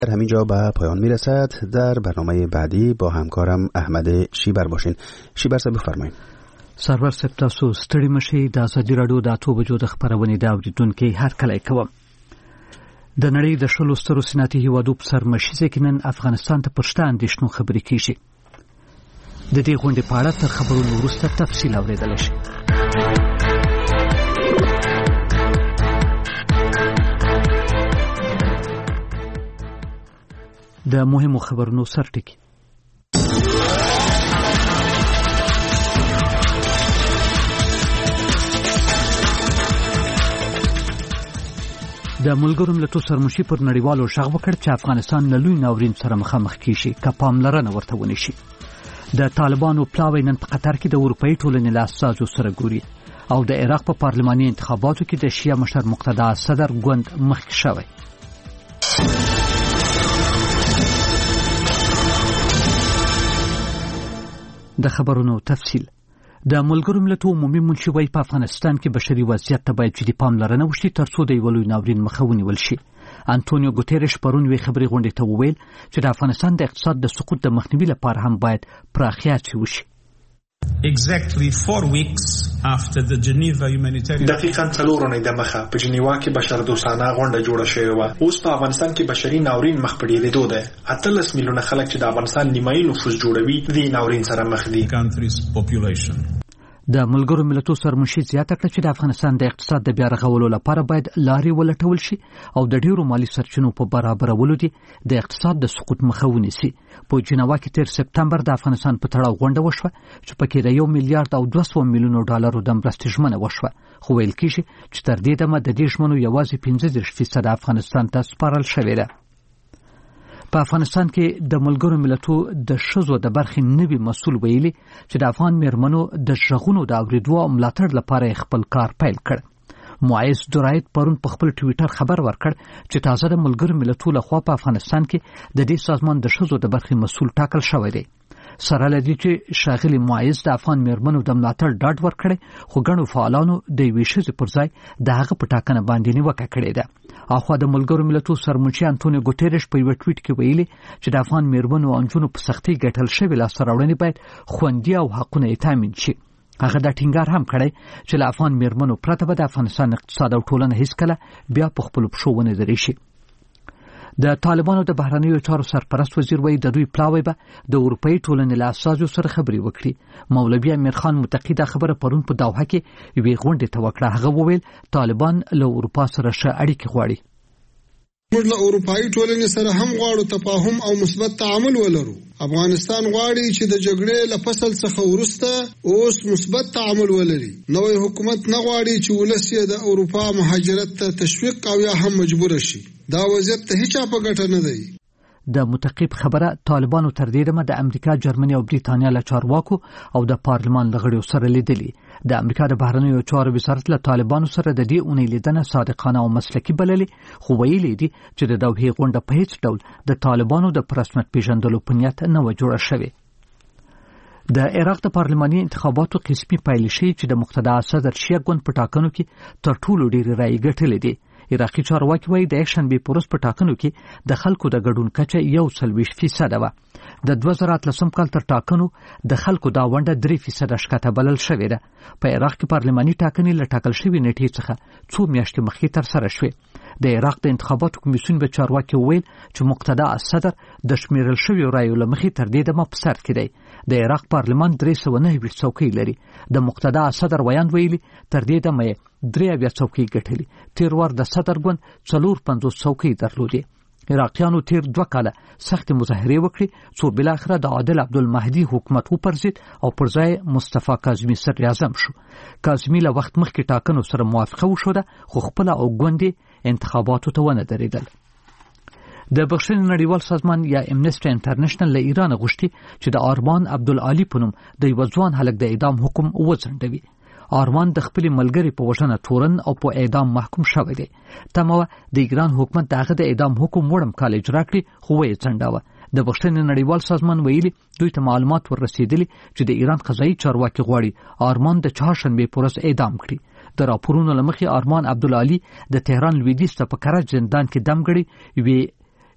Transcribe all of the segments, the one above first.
در همینجا به پایان میرسد. در برنامه بعدی با همکارم احمد شیبر باشین. شیبر صاحب بفرمایید. سرور صاحب تاسو ستړي مشي د ازادي رادیو د اتو بجو د خبرونې د اوریدونکو هر کله کوم. د نړۍ د شلو سترو صنعتي هیوادو په سر مشي کې نن افغانستان ته پښتون اندېښنو خبرې کیږي. د دې غونډې په اړه تر خبرونو وروسته تفصیل اوریدل شي. د مهمو خبرونو سرټکی. د ملګرو ملتونو سرمشي پر نړیوالو شغ وکړ چې افغانستان له لوی ناورین سره مخامخ کیږي که پاملرنه ورته ونشي. د طالبانو پلاوی نن په قطر کې د اروپאי ټولنې له اساسو سره ګوري او د عراق په پارلماني انتخاباتو کې د شیعه مشر مقتدا صدر ګوند مخکې شوی. د خبرونو تفصیل. د ملګرو ملتونو عمومي منشي وايي په افغانستان کې بشري وضعیت ته باید جدي پاملرنه وشي ترڅو د یو لوی ناورین مخه ونیول شي. انټونیو ګوتيريش پرون وی خبري غونډې ته وویل چې د افغانستان د اقتصاد د سقوط د مخنیوي لپاره هم باید پراختیا وشي. Exactly 4 weeks after the Geneva humanitarian دقیقاً 4 ورځې د مخه په جنیوا کې بشردوستانه غونډه جوړه شوې و. اوس په افغانستان کې بشري ناورین مخ په ډیرېدو ده. 18 میلیونه خلک چې د افغانستان نیمایي نفوس جوړوي د ناورین سره مخ دي. د ملګرو ملتونو سرمشي زیاته کړه چې د افغانستان د اقتصاد د بیا رغولو لپاره باید لارې ولټول شي او د ډیرو مالی سرچینو په برابرولو دي د اقتصاد د سقوط مخه ونیسي. په جنیوا کې تیر سپتمبر د افغانستان په تړاو غونډه وشوه چې پکې د 1 میلیارډ او 200 میلیونو ډالرو د مرستې ژمنه وشوه، خو ویل کېږي چې تر دې دمه د دې ژمنو یوازې 15% افغانستان ته سپارل شوې ده. په افغانستان کې د ملګرو ملتونو د شذو د برخې نوي مسؤل ویلي چې د افغان میرمنو د ژغونو د اوریدو او ملاتړ لپاره خپل کار پیل کړ. معیز درایت پرون په خپل ټویټر خبر ورکړ چې تازه د ملګرو ملتونو لخوا په افغانستان کې د دې سازمان د شذو د برخې مسؤل ټاکل شوی دی. سره لدی چې شاغلي معیز د افغان میرمنو د ملاتړ ډاډ ورکړي، خو ګڼو فعالانو د یوې ښځې پر ځای د هغه په ټاکنه باندې نیوکه کړې ده. اخوا د ملګرو ملتونو سرمنشي انټونیو ګوتيريش په یو ټویټ کې ویلي چې د افغان میرمنو او نجونو په سختۍ ګټل شوی لاسته راوړنې باید خوندي او حقونه یې تامین شي. هغه دا ټینګار هم کړی چې له افغان میرمنو پرته به د افغانستان اقتصاد او ټولنه هیڅکله بیا په خپلو پښو ونه درېږي شي. د طالبانو د بهرنیو چارو سرپرست وزیر وایي د دوی پلاوی به د اروپאי ټولنې له اساسو سره خبرې وکړي. مولوي امیر خان متقی دا خبره پرون په دوحه کې یوې غونډې ته وکړه. هغه وویل طالبان له اروپا سره ښه اړیکې غواړي. موږ له اروپאי ټولنې سره هم غواړو تفاهم او مثبت تعامل ولرو. افغانستان غواړي چې د جګړې له فصل څخه وروسته اوس مثبت تعامل ولري. نوې حکومت نه غواړي چې ولس یې د اروپا مهاجرت ته تشویق او یا هم مجبور شي. دا وضعیت ته هیڅ په ګټه نه دی. د متقیب خبره طالبانو تر دې دمه د امریکا، جرمني او بریتانیا له چارواکو او د پارلمان له غړیو سره لیدلي. د امریکا د بهرنیو چارو وزارت له طالبانو سره د دې اونۍ لیدنه صادقانه او مسلکي بللې، خو ویلي دي چې د دوحې غونډه په هیڅ ډول د طالبانو د رسمیت پیژندلو په نیت نه و جوړه شوې. د عراق د پارلماني انتخاباتو قسمي پایلې ښیي چې د مقتدا صدر شیعه ګوند په ټاکنو کې تر ټولو ډېرې رایې ګټلې دي. عراقي چارواکي وایي د یکشنبې په ورځ په ټاکنو کې د خلکو د ګډون کچه 41% وه. د 2013 کال تر ټاکنو د خلکو دا ونډه 3% ښکته بلل شوې ده. په عراق کې پارلماني ټاکنې له ټاکل شوې نیټې څخه 2 میاشتې مخکې ترسره شوې. د عراق د انتخاباتو کمیسیون به چارواکي وویل چې مقتدا صدر د شمیرل شویو رایو له مخې تر دې دمه په سر کې دی. د عراق پارلمان 309 څوکۍ لري. د مقتدا صدر ویاند ویلي تر دې دمه 3 څوکۍ ګټلې. تیر وار د صدر ګوند 450 څوکۍ درلودې. عراقیانو تیر 2 کاله سخت مظاهرې وکړي څو بل اخره د عادل عبدالمهدي حکومت وپرځید او پر ځای مصطفی کاظمی صدر اعظم شو. کاظمی له وخت مخکې ټاکنو سره موافقه وشوه، خو خپل او ګوندې انتخاباتو ته ونه درېدل. د بخښنې نړیوال سازمان یا امنیسټي انټرنیشنل له ایران غوښتي چې د آرمان عبدالعلی په نوم د یو ځوان هلک د اعدام حکم وځنډوي. آرمان د خپل ملګری په وژنه تورن او په اعدام محکوم شوی دی. تمه د ایران حکومت دغه د اعدام حکم وړم کال اجرا کړي، خو یې ځنډاوه. د بخښنې نړیوال سازمان ویلي دوی ته معلومات ورسېدلي چې د ایران قضایي چارواکي غواړي آرمان د چهارشنبې په ورځ اعدام کړي. د راپورونو له مخې آرمان عبدالعلی د تهران لویدیځ ته په کرج زندان کې دم کړي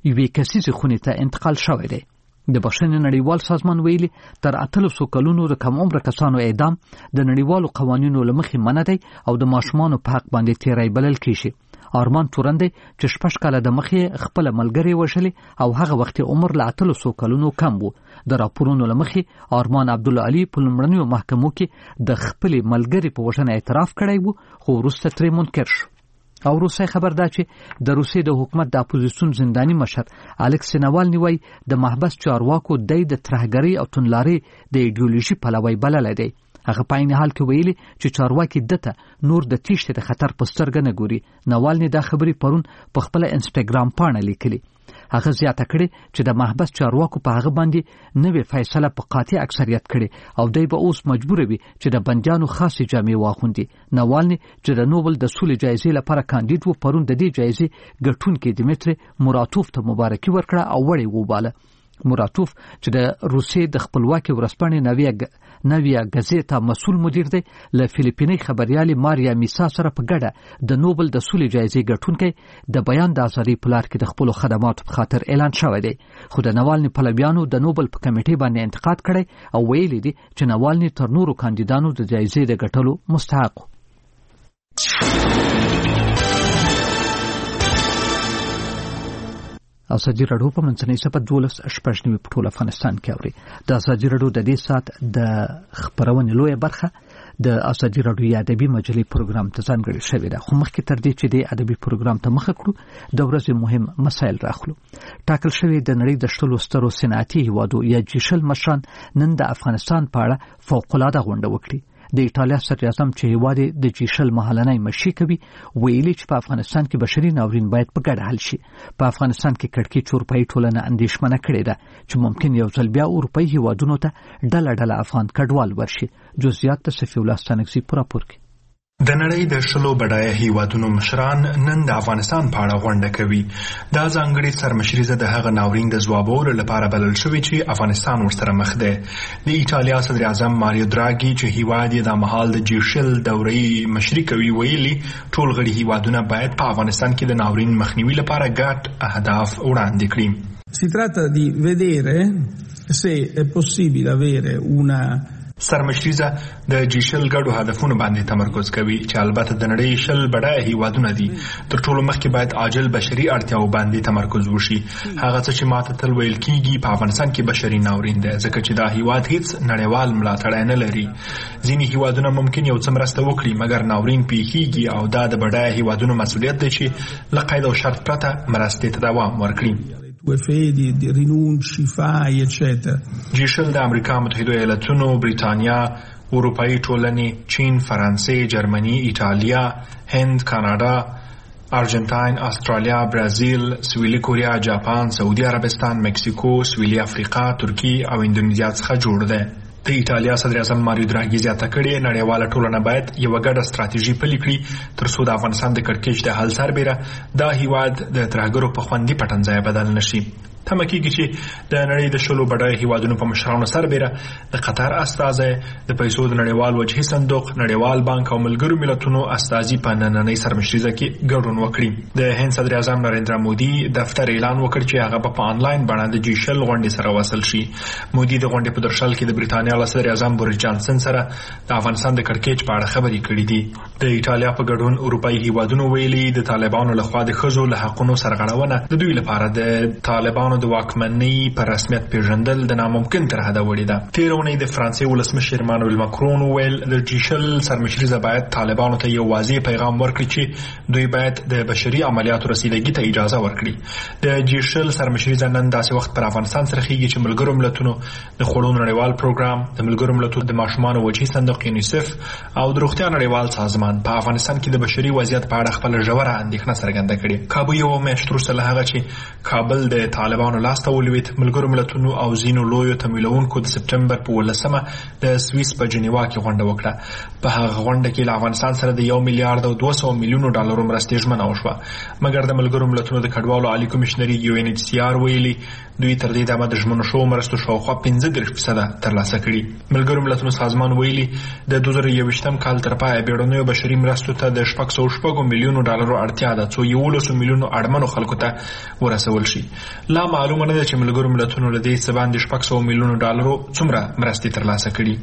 یوې کسیزې خونې ته انتقال شوی دی. د بخښنې نړیوال سازمان ویلي تر 800 کلونو د کم عمره کسانو اعدام د نړیوالو قوانینو له مخې منع دی او د ماشومانو په حق باندې تیری بلل کیږي. آرمان تورن دی چې 6 کاله د مخې خپل ملګری وشلي او هغه وخت عمر له 800 کلونو کم وو. د راپورونو له مخې آرمان عبدالعلی په لومړنیو محکمو کې د خپل ملګری په وژنه اعتراف کړی وو خو وروسته ترې منکر شو. او روسي خبر دا چې د روسي د حکومت د اپوزیسیون زنداني مشر الکسی ناوالني وای د محبس چارواکو د ترهګری او تنلاري د ایډیولوژي پلوي بلل دی. هغه په عین حال کې ویلي چې چارواکي دته نور د تیښتې د خطر په سترګه نه ګوري. ناوالني دا خبري پرون په خپل انسټاګرام پاڼه لیکلي. هغه زیاته کړي چې د محبس چارواکو په هغه باندې نوې فیصله په قاطع اکثریت کړي او دوی به اوس مجبور وي چې د بندیانو خاصې جامې واغوندي. ناوالني چې د نوبل د سولې جایزې لپاره کاندید وو پرون د دې جایزې ګټونکي دمیتری موراتوف ته مبارکي ورکړه او وړي وباله. موراتوف چې د روسیې د خپلواکي ورځپاڼې نویا غزیتا مسؤل مدیر دی له فلیپیني خبريالي ماریا میسا سره په ګډه د نوبل د سولې جایزې ګټونکي د بیان د ازادي په لار کې د خپل خدماتو په خاطر اعلان شوی دی. خو د ناوالني پلویانو د نوبل په کمیټې باندې انتقاد کړی او ویلي دي چې ناوالني تر نورو کاندیدانو د جایزې د ګټلو مستحق. ازادي راډیو په منځنۍ سپه 12 په ټول افغانستان کې اوري. د ازادي راډیو د دې سات د خبرونې لویه برخه د ازادي راډیو ادبي مجلې پروګرام ته ځانګړې شوې ده. خو مخکې تر دې چې د ادبي پروګرام ته مخه کړو د ورځې مهم مسایل راخلو. ټاکل شوی د نړۍ د شلو سترو صنعتي هیوادو یا جیشل مشران نن د افغانستان په اړه فوق‌العاده غونډه وکړي. د ایټالیا صدر اعظم چې هیواد د جیشل محلنۍ مشي کوي ویلي چې په افغانستان کې بشري ناورین باید په ګډه حل شي. په افغانستان کې کړکېچ اروپایي ټولنه اندېښمنه کړې ده چې ممکن یو ځل بیا اروپایي هیوادونو ته ډله افغان کډوال ورشي. جزئیات د صفي الله ستانکزي په راپور کې. د نړۍ د شلو بډایه هیوادونو مشران نن د افغانستان په اړه غونډه کوي. دا ځانګړې سرمشریزه د هغه ناورین د ځوابولو لپاره بلل شوې چې افغانستان ورسره مخ دی. د ایټالیا صدر اعظم ماریو دراګي چې هیواد یې د مهال د جیشل دورې مشري کوي ویلي ټول غړي هیوادونه باید په افغانستان کې د ناورین مخنیوي لپاره ګډ اهداف وړاندې کړي. Si tratta di vedere se è possibile avere una سرمشریزه د جیشل ګډو هدفونو باندې تمرکز کوي چې البته د نړۍ شل بډایه هیوادونه دي. تر ټولو مخکې باید عاجل بشري اړتیاو باندې تمرکز وشي. هغه څه چې ماته تل ویل کیږي په افغانستان کې بشري ناورین دی ځکه چې دا هیواد هیڅ نړیوال ملاتړ نه لري. ځینې هیوادونه ممکن یو څه مرسته وکړي مګر ناورین پیښیږي او دا د بډایه هیوادونو مسؤلیت دی چې له قید او شرط پرته مرستې ته دوام ورکړي. fedi, rinunci, fai, eccetera. جیشل د امریکا متحده ایالاتونو، بریتانیا، اروپایي ټولنې، چین، فرانسې، جرمني، ایټالیا، هند، کاناډا، ارجنټاین، استرالیا، برازیل، سویلي کوریا، جاپان، سعودي عربستان، مکسیکو، سویلي افریقا، ترکی او اندونیزیا څخه جوړ دی. د ایټالیا صدر اعظم ماریو دراګي زیاته کړې نړیواله ټولنه باید یو ګډه ستراتیژي پلي کړي تر څو د افغانستان د کړکېچ د حل سربېره دا هیواد د ترهګرو په خوندي پټنځای بدل نشي. تمه کېږي چې د نړۍ د شلو بډایه هیوادونو په مشرانو سربېره د قطر استازی، د پیسو د نړیوال وجهي صندوق، نړیوال بانک او ملګرو ملتونو استازي په نننۍ سرمشریزه کې ګډون وکړي. د هند صدر اعظم نریندرا مودي دفتر اعلان وکړ چې هغه په آنلاین بڼه د جیشل غونډې سره وصل شي. مودي د غونډې په درشل کې د بریتانیا له صدر اعظم بوریس جانسن سره د افغانستان د کړکېچ په اړه خبرې کړې دي. د ایټالیا په ګډون اروپایي هیوادونو ویلي د طالبانو لخوا د ښځو له حقونو سرغړونه د دوی لپاره د طالبانو د واکمنۍ په رسمیت پیژندل د ناممکن تر حده وړي ده. تېره اونۍ د فرانسې ولسمشر ایمانوئل ماکرون وویل د جیشل سرمشریزه باید طالبانو ته یو واضح پیغام ورکړي چې دوی باید د بشري عملیاتو رسیدګۍ ته اجازه ورکړي. د جیشل سرمشریزه نن داسې وخت پر افغانستان سره خېږي چې ملګرو ملتونو د خوړو نړیوال پروګرام، د ملګرو ملتونو د ماشومانو وجهي صندوق یونیسف او د روغتیا نړیوال سازمان په افغانستان کې د بشري وضعیت په اړه خپل ژوره اندېښنه څرګنده کړې. کابو یو میاشت وروسته له هغه چې کابل د طالبانو طالبانو لاسته ولوېد. ملګرو ملتونو او ځینو لویو تمویلونکو د سپټمبر په 18 د سویس په جنیوا کې غونډه وکړه. په هغه غونډه کې له افغانستان سره د 1 میلیارډ او 200 میلیونو ډالرو مرستې ژمنه وشوه، مګر د ملګرو ملتونو د کډوالو عالی کمشنري UNHCR ویلي دوی تر دې دمه د ژمنو شوو مرستو شاوخوا 15% ترلاسه کړي. ملګرو ملتونو سازمان ویلي د 2021 کال تر پایه بیړنیو بشري مرستو ته د 600 میلیونو ډالرو اړتیا ده، څو 11 میلیونو اړمنو خلکو ته ورسول شي. لا معلومه نه ده چې ملګرو ملتونو له دې څه باندې 600 میلیونو ډالرو څومره مرستې ترلاسه کړي.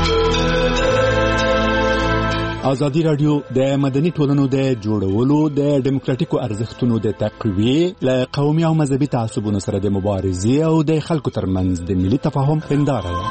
ازادي راډیو د مدني ټولنو د جوړولو د ډیموکراټیکو ارزښتونو د تقویې له قومي او مذهبي تعصبونو سره د مبارزې او د خلکو ترمنځ د ملي تفاهم هنداره ده.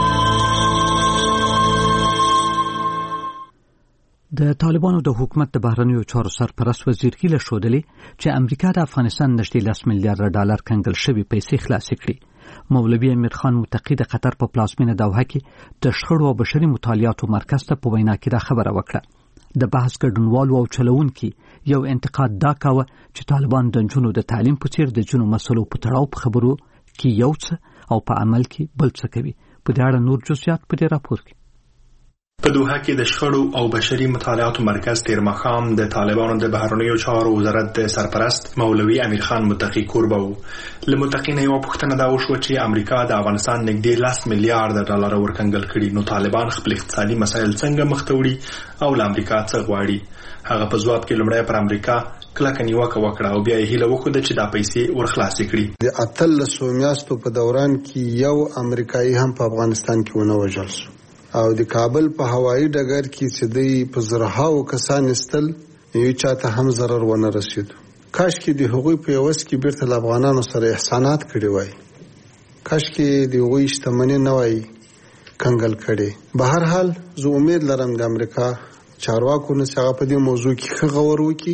د طالبانو د حکومت د بهرنیو چارو سرپرست وزیر هیله ښودلې چې امریکا د افغانستان نږدې 10 میلیارډ ډالر کنګل شوي پیسې خلاصې کړي. مولوي امیر خان متقی د قطر په پلازمینه دوحه کې د شخړو او بشري مطالعاتو مرکز ته په وینا کې دا خبره وکړه. د بحث ګډونوالو او چلوونکي یو انتقاد دا کاوه چې طالبان د نجونو د تعلیم په څیر د جنو مسلو په تړاو په خبرو کې یو څه او په عمل کې بل څه کوي. په دې اړه نور جزئیات په دې راپور کې. په دوحه کې د شخړو او بشري مطالعاتو مرکز تیر ماښام د طالبانو د بهرنیو چارو وزارت د سرپرست مولوي امیر خان متقی کوربه و. له متقی نه یوه پوښتنه دا وشوه چې امریکا د افغانستان نږدې 10 میلیارډ ډالر ورکنګل کړي، نو طالبان خپل اقتصادي مسایل څنګه مخ ته وړي او له امریکا څه غواړي. هغه په ځواب کې لومړی پر امریکا کلکه نیوکه وکړه او بیا یې هیله وکړه چې دا پیسې ورخلاصې کړي. د 18 میاشتو په دوران کې یو امریکایي هم په افغانستان کې ونه وژل شو او د کابل په هوایي ډګر کې چې دوی په زرهاو کسان استل یو چاته هم ضرر ونه رسید. کاش کې د هغوی په یوس کې بیرته له افغانانو سره احسانات کړي وای، کاش کې د هغوی شتمنۍ نه وای کنګل کړي. به هر حال زه امید لرم د امریکا چارواکو نه څنګه په دې موضوع کې ښه غور وکړي،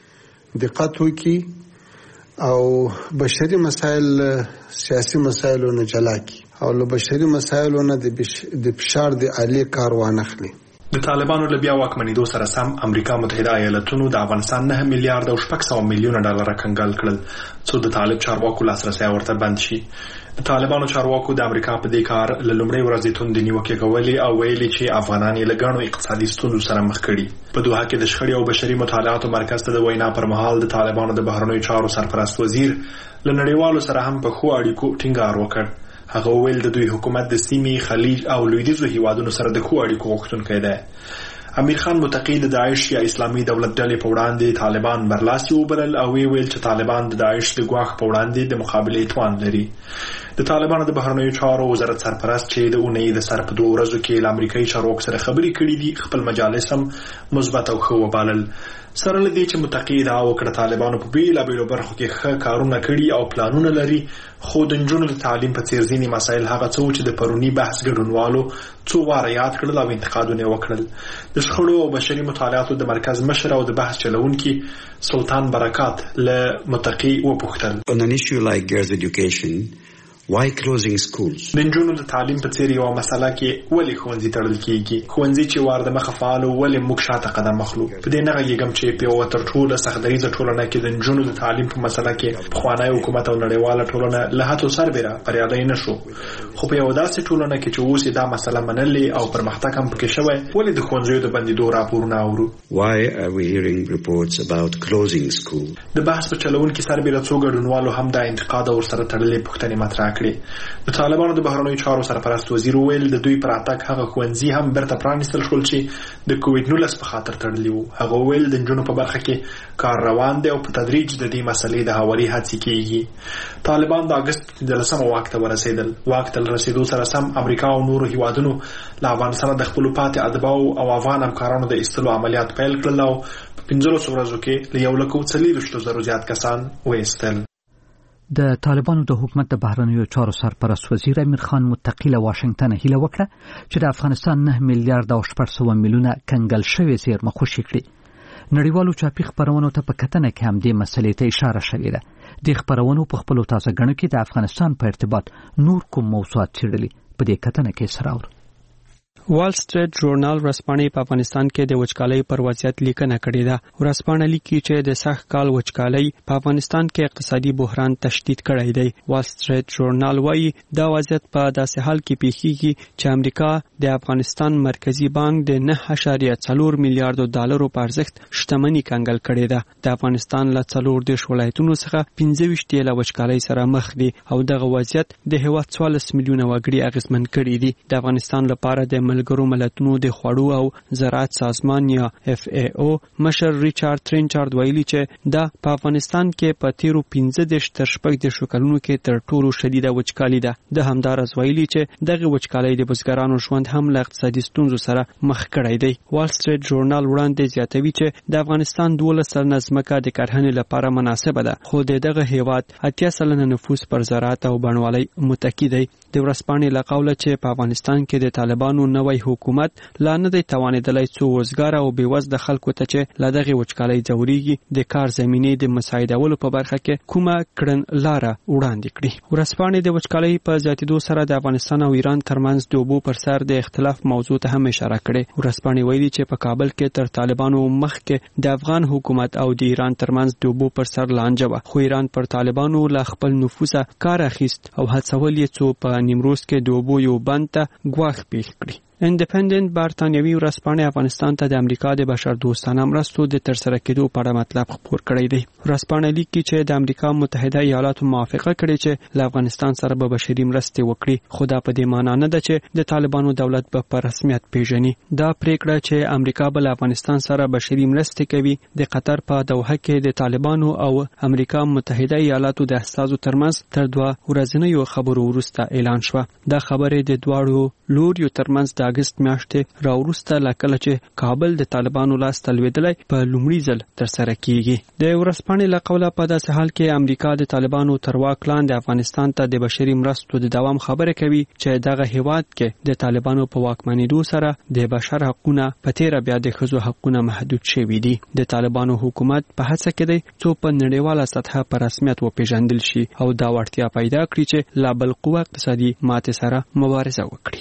دقت وکړي او بشري مسایل سیاسي مسایلو نه جلا کړي او له بشري مسایلو نه د فشار د عالی کار وانخلي. د طالبانو له بیا واکمنېدو سره سم امریکا متحده ایالتونو د افغانستان 9 میلیارډ او 600 میلیونه ډالر کنګال کړل، څو د طالب چارواکو لاسرسی ورته بند شي. د طالبانو چارواکو د امریکا په دې کار له لومړۍ ورځې توندې نیوکې کولې او ویلي چې افغانان یې له ګڼو اقتصادي ستونزو سره مخ کړي. په دوحه کې د شخړې او بشري مطالعاتو مرکز ته د وینا پر مهال د طالبانو د بهرنیو چارو سرپرست وزیر له نړیوالو سره هم په ښو اړیکو ټینګار وکړ. هغه ویل د دوی حکومت د سیمې، خلیج او لویدیځو هیوادونو سره د ښو اړیکو غوښتونکی دی. امیر خان متقی د داعش یا اسلامي دولت ډلې په وړاندې طالبان برلاسي وبلل او ویل چې طالبان د داعش د ګواښ په وړاندې د مقابلې توان لري. د طالبانو د بهرنیو چارو وزارت سرپرست چې د اونۍ د سر په 2 ورځو کې له امریکایي چارواکو سره خبرې کړې دي خپل مجالس هم مثبت او ښه وبلل. سره له دې چې متقی دا وکړه طالبانو په بیلابیلو برخو کې ښه کارونه کړي او پلانونه لري، خو د نجونو د تعلیم په څیر ځینې مسایل هغه څه چې د پرونی بحث ګډونوالو څو واره یاد کړل او انتقادونه وکړل. د شخړو او بشري مطالعاتو د مرکز مشر او د بحث چلوونکي سلطان برکات له متقی وپوښتل On an issue like girls' education, why closing schools؟ د نجونو د تعلیم په څیر یوه مسله کې ولې ښوونځي تړل کیږي؟ ښوونځي چې وار د مخه فعال ولې موږ شاته قدم اخلو؟ په دې نه غږیږم چې په یوه تر ټوله سختدریځه ټولنه کې د نجونو د تعلیم په مسله کې پخوانی حکومت او نړیواله ټولنه له هڅو سربېره بریالی نه شو، خو په یوه داسې ټولنه کې چې اوس یې دا مسله منلې او پرمختګ هم پکې شوی، ولې د ښوونځیو د بندېدو راپورونه اورو؟ Why are we hearing reports about closing schools؟ د بحث په چلوونکي سربېره څو ګډونوالو هم دا انتقاد او ورسره تړلې پوښتنې مطرح کړې. د طالبانو د بهرنیو چارو سرپرست وزیر ویل د دوی پر اتاک هغه ښوونځي هم بیرته پرانیستل شول چې د کووډ-19 په خاطر تړلي وو. هغه ویل د نجونو په برخه کې کار روان دی او په تدریج د دې مسلې د هواري هڅې کیږي. طالبان د اګست 13 واک ته ورسېدل. واک ته رسیدو سره سم امریکا او نورو هیوادونو له افغانستان د خپلو پاتې ادباو او افغان همکارانو د ایستلو عملیات پیل کړل او په 15 ورځو کې له 1,40,000 زیات کسان وایستل. د طالبانو د حکومت د بهرنیو چارو سرپرست وزیر امیر خان متقی له واشنگټن هیله وکړه چې د افغانستان 9 میلیارډ او 600 میلیونه کنګل شوې زیرمه خوشي کړي. نړیوالو چاپي خبرونو ته په کتنه کې هم دې مسلې ته اشاره شوې ده. د خبرونو په خپلو تازه ګڼو کې د افغانستان په ارتباط نور کوم موضوعات څېړلي، په دې کتنه کې سره اورو. وال سټریټ ژورنال ورځپاڼې په افغانستان کې د وچکالۍ پر وضعیت لیکنه کړې ده. ورځپاڼه لیکي چې د سخت کال وچکالۍ په افغانستان کې اقتصادي بحران تشدید کړی دی. وال سټریټ ژورنال وايي دا وضعیت په داسې حال کې پیښیږي چې امریکا د افغانستان مرکزی بانک د 9.4 میلیارډ ډالرو په ارزښت شتمنۍ کنګل کړې ده. د افغانستان له 14 ولایتونو څخه 25 له وچکالۍ سره مخ دي او دغه وضعیت د هیواد 14 میلیونه وګړي اغیزمن کړي دي. د افغانستان لپاره د ملګرو ملتونو د خوړو او زراعت سازمان یا FAO مشر ریچارډ ترینچارد ویلي چې دا په افغانستان کې په تیرو 15 تر 16 کلونو کې تر ټولو شدیده وچکالي ده. د همدارس ویلي چې دغه وچکالي د بزګرانو ژوند هم له اقتصادي ستونزو سره مخ کړی دی. وال سټریټ ژورنال وړاندې زیاتوي چې د افغانستان 12 سلنه ځمکه د کرهڼې لپاره مناسبه ده، خو دغه هیواد 80 سلنه نفوس پر زراعت او بڼوالۍ متکی دی. د ورځپاڼې له قوله چې په افغانستان کې د طالبانو نوی حکومت لا نه دی توانېدلی څو وزګار او بېوزله خلکو ته چې له دغې وچکالۍ ځورېږي د کار زمینې د مساعدولو په برخه کې کومه کړنلاره وړاندې کړي. ورځپاڼې د وچکالۍ په زیاتېدو سره د افغانستان او ایران ترمنځ د اوبو پر سر د اختلاف موضوع ته هم اشاره کړې. ورځپاڼې ویلي چې په کابل کې تر طالبانو مخکې د افغان حکومت او د ایران ترمنځ د اوبو پر سر لانجه وه، خو ایران پر طالبانو له خپل نفوذه کار اخیست او هڅول یې څو په نیمروز کې د اوبو یو بند ته ګواښ پیښ کړي. انډیپندنت برتانیوي ورځپاڼې افغانستان ته د امریکا د بشردوستانه مرستو د ترسره کېدو په اړه مطلب خپور کړی دی. ورځپاڼه لیکي چې د امریکا متحده ایالاتو موافقه کړې چې له افغانستان سره به بشري مرستې وکړي، خو دا په دې معنی نه ده چې د طالبانو دولت به په رسمیت پیژني. دا پریکړه چې امریکا به له افغانستان سره بشري مرستې کوي د قطر په دوحه کې د طالبانو او امریکا متحده ایالاتو د استازو ترمنځ تر 2 ورځنیو خبرو وروسته اعلان شوه. دا خبرې د دواړو لوریو ترمنځ د اگست میاشتې راوروسته لکه چې کابل د طالبانو لاس ته لوېدلی په لومړي ځل ترسره کیږي. د ورځپاڼې له قوله په داسې حال کې امریکا د طالبانو تر واک لاندې افغانستان ته د بشري مرستو د دوام خبره کوي چې دغه هیواد کې د طالبانو په واکمنېدو سره د بشر حقونه په تیره بیا د ښځو حقونه محدود شوي دي. د طالبانو حکومت په هڅه کې دی څو په نړیواله سطحه په رسمیت وپېژندل شي او دا وړتیا پیدا کړي چې لا بل قوه اقتصادي ماتې سره مبارزه وکړي.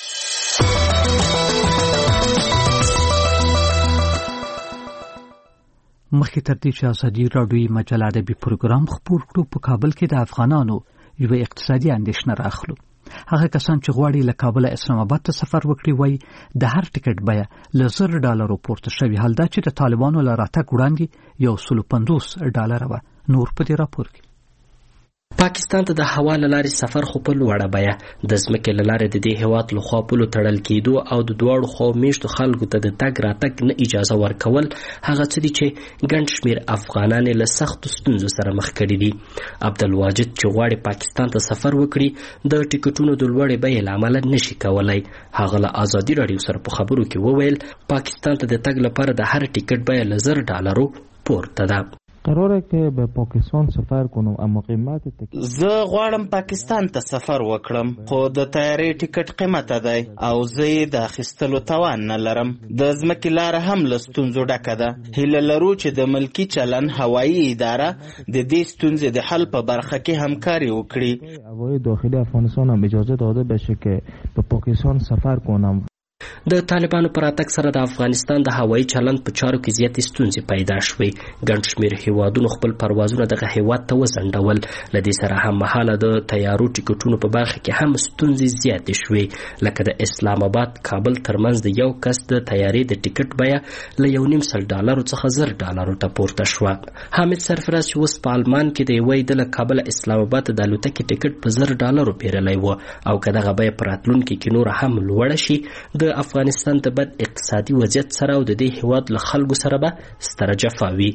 مخکې تر دې چې ازادي راډیویي مجله ادبي پروګرام خپور کړو، په کابل کې د افغانانو یوه اقتصادي اندېښنه راخلو. هغه کسان چې غواړي له کابل اسلام آباد ته سفر وکړي وایي د هر ټکټ بیه له $100 پورته شوي، حال دا چې د طالبانو له راتګ وړاندې $150 وه. نور په دې راپور کې پاکستان ته د هوا له لارې سفر خو په لوړه بیه د ځمکې له لارې د دې هیواد لخوا پولو تړل کېدو او د دواړو خواو میشتو خلکو ته د تګ راتګ نه اجازه ورکول هغه څه دي چې ګڼ شمېر افغانان یې له سختو ستونزو سره مخ کړي دي. عبدالواجد چې غواړي پاکستان ته سفر وکړي د ټکټونو د لوړې بیې له امله نشي کولی. هغه له ازادي راډیو سره په خبرو کې وویل پاکستان ته د تګ لپاره د هر ټکټ بیه له $100 پورته ده. قراره که به پاکستان سفر کنم اما قیمت زه غواړم پاکستان ته سفر وکړم خو د طیارې ټیکټ قیمته دی او زه یې د اخیستلو توان نه لرم. د ځمکې لاره هم له ستونزو ډکه ده. هیله لرو چې د ملکي چلن هوایي اداره د دې ستونزې د حل په برخه کې همکاري وکړي. هوای داخلي افغانستان هم اجازه داده بشه که به پاکستان سفر کنم. د طالبانو پر راتګ سره د افغانستان د هوایي چلند په چارو کې زیاتې ستونزې پیدا شوې. ګڼ شمېر هیوادونو خپل پروازونه دغه هیواد ته وځنډول. له دې سره هممهاله د طیارو ټکټونو په برخه کې هم ستونزې زیاتې شوې، لکه د اسلام آباد کابل ترمنځ د یو کس د طیارې د ټکټ بیه له $150 څخه $100 ته پورته شوه. حامد سرفراز چې اوس په آلمان کې د یوه د له کابل اسلام آباد ته د الوتکې ټکټ په $100 پیرلی و او که دغه بیه په راتلونکي کې نوره هم لوړه شي د افغانستان د بد اقتصادي وضعیت سره او د دې هیواد له خلکو سره به ستره جفا وي.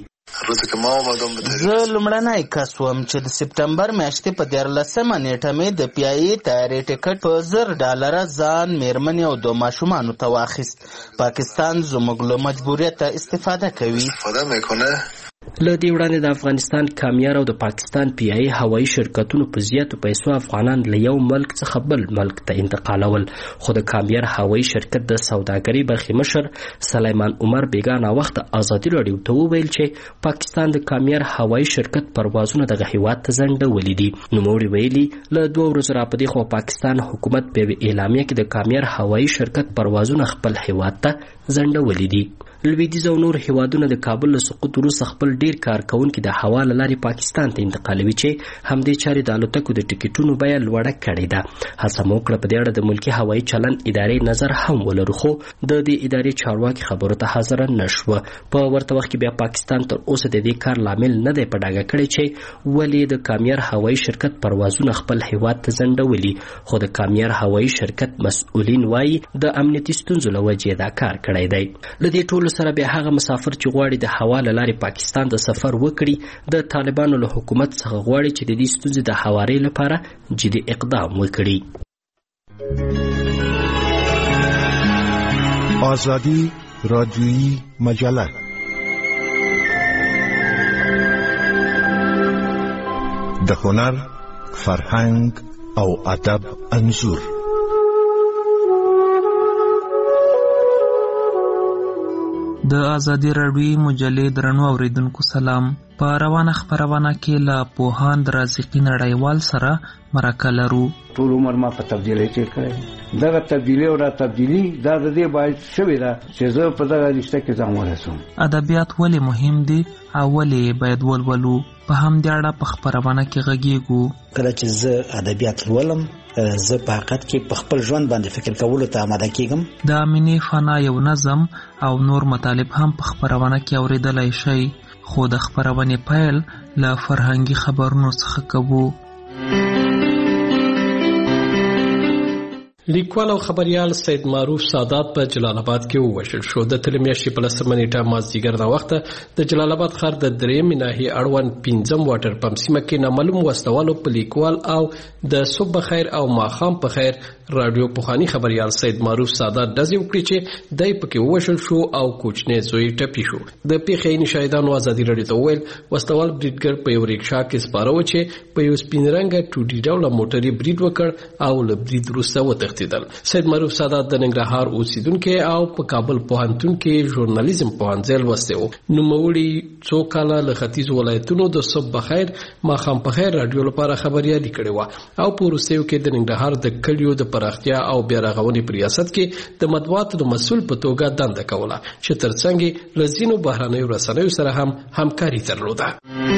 زه لومړنی کس وم چې د سپتمبر میاشتې په 14مه نیټه مې د پیایي طیارې ټکټ په $100 ځان، میرمنې او 2 ماشومانو ته واخیست. پاکستان زموږ له مجبوریته استفاده کوي. له دې وړاندې د افغانستان کامیار او د پاکستان پی آی هوایي شرکتونو په زیاتو پیسو افغانان له یو ملک څخه بل ملک ته انتقالول، خو د کامیار هوایي شرکت د سوداګرۍ برخې مشر سلیمان عمر بیگانه وخت ازادي راډیو ته وویل چې پاکستان د کامیار هوایي شرکت پروازونه دغه هیواد ته ځنډولي دي. نوموړي ویلي له 2 ورځو راپدې خو پاکستان حکومت په اعلامیه کې د کامیار هوایي شرکت پروازونه خپل هیواد ته ځنډولي دي. لویدیځ او نور هیوادونه د کابل له سقوط وروسته خپل ډیر کارکونکي د هوا له لارې پاکستان ته انتقالوي چې همدې چارې د الوتکو د ټیکټونو بیه لوړه کړې ده. هڅه مو وکړه په دې اړه د ملکي هوایي چلند ادارې نظر هم ولرو، خو د دې ادارې چارواکي خبرو ته حاضر نه شوه. په ورته وخت کې بیا پاکستان تر اوسه د دې کار لامل نه دی په ډاګه کړی چې ولې د کامیار هوایي شرکت پروازونه خپل هیواد ته ځنډولي، خو د کامیار هوایي شرکت مسؤلین وایي د امنیتي ستونزو له وجې دا کار کړی دی. له دې ټولو سره بیا هغه مسافر چې غواړي د هوا له لارې پاکستان ته سفر وکړي د طالبانو له حکومت څخه غواړي چې د دې ستونزې د هوارۍ لپاره جدي اقدام وکړي. آزادی رادیویی مجله د هنر، فرهنګ او ادب انځور. د ازادي راډیویی مجلې درنو اوریدونکو سلام. په روانه خبرونه کې له پوهاند رازقي نړیوال سره مرکه لرو. ټول عمر ما په تبدیلی تیر کړی، دغه تبدیلی او را تبدیلی دا د دې باعث شوې ده چې زه په دغه رشته کې ځان ورسوم. ادبیات ولې مهم دي او ولې باید ولولو؟ په همدې اړه په خبرونه کې غږیږو. کله چې زه ادبیات لولم زه په حقیقت کې په خپل ژوند باندې فکر کولو ته آماده کیږم. د امینې فنا یو نظم او نور مطالب هم په خبرونه کې اوریدلای شئ، خو د خبرونې پیل له فرهنګي خبرونو څخه کوو. لیکوال او خبريال سید معروف سادات په جلال آباد کې ووژل شو. د تیر میاشتې په 10 نیټه مازدیګر د وخت د جلال آباد ښار د 3 ناحیې اړوند 5 واټر پمپ سیمه کې نامعلوم وسوالو په لیکوال او د صبح بخیر او ماښام په خیر رادیو پوخانی خبريال سید معروف سادات دزې وکړي چې دای پکې ووژل شو او کوچنی زوی ټپي شو. د پیښې شاهدانو ازادي راډیو ته ویل وسوال بریډګر په یو ریکشا کې سپاره و چې په یو سپین رنګه ټوډي ډوله موټري برید وکړ او له برید وروسته وتښتېدل. سید معروف سادات د ننګرهار اوسیدونکو او په کابل پوهنتون کې ژورنالیزم پوهنځی لوستی و. نوموړي څو کاله له ختیځ ولایتونو د صبح بخیر ماښام په خیر رادیو لپاره خبريالي کړې و او په وروستیو کې د ننګرهار د کلیو د پراختیا او بیا رغونې په ریاست کې د مطبوعاتو د مسؤل په توګه دنده کوله چې ترڅنګ له ځینو بهرنیو رسنیو سره هم همکاري درلوده.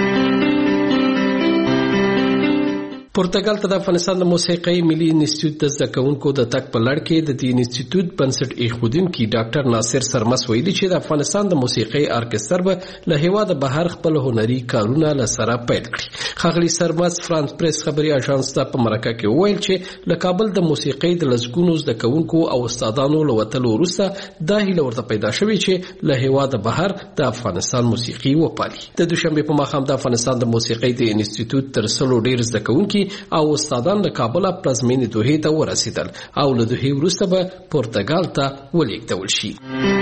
پرتګال ته د افغانستان د موسیقۍ ملي انسټیټیوټ د زده کوونکو د تګ په لړ کې د دې انسټیټیوټ بنسټ ایښودونکي ډاکټر ناصر سرمس ویلي چې د افغانستان د موسیقۍ ارکستر به له هیواده بهر خپل هنري کارونه له سره پیل کړي. ښاغلي سرمس فرانس پریس خبري اژانس ته په مرکه کې وویل چې له کابل د موسیقۍ د لسګونو زده کوونکو او استادانو له وتلو وروسته دا هیله ورته پیدا شوې چې له هیواده بهر د افغانستان موسیقي وپالي. د دوشنبه په ماښام د افغانستان د موسیقۍ د انسټیټیوټ تر 100 ډیر زده کوونکي او استادان له کابل پلازمینې دوحې ته ورسېدل او له دوحې وروسته به پرتګال ته ولېږدول شي.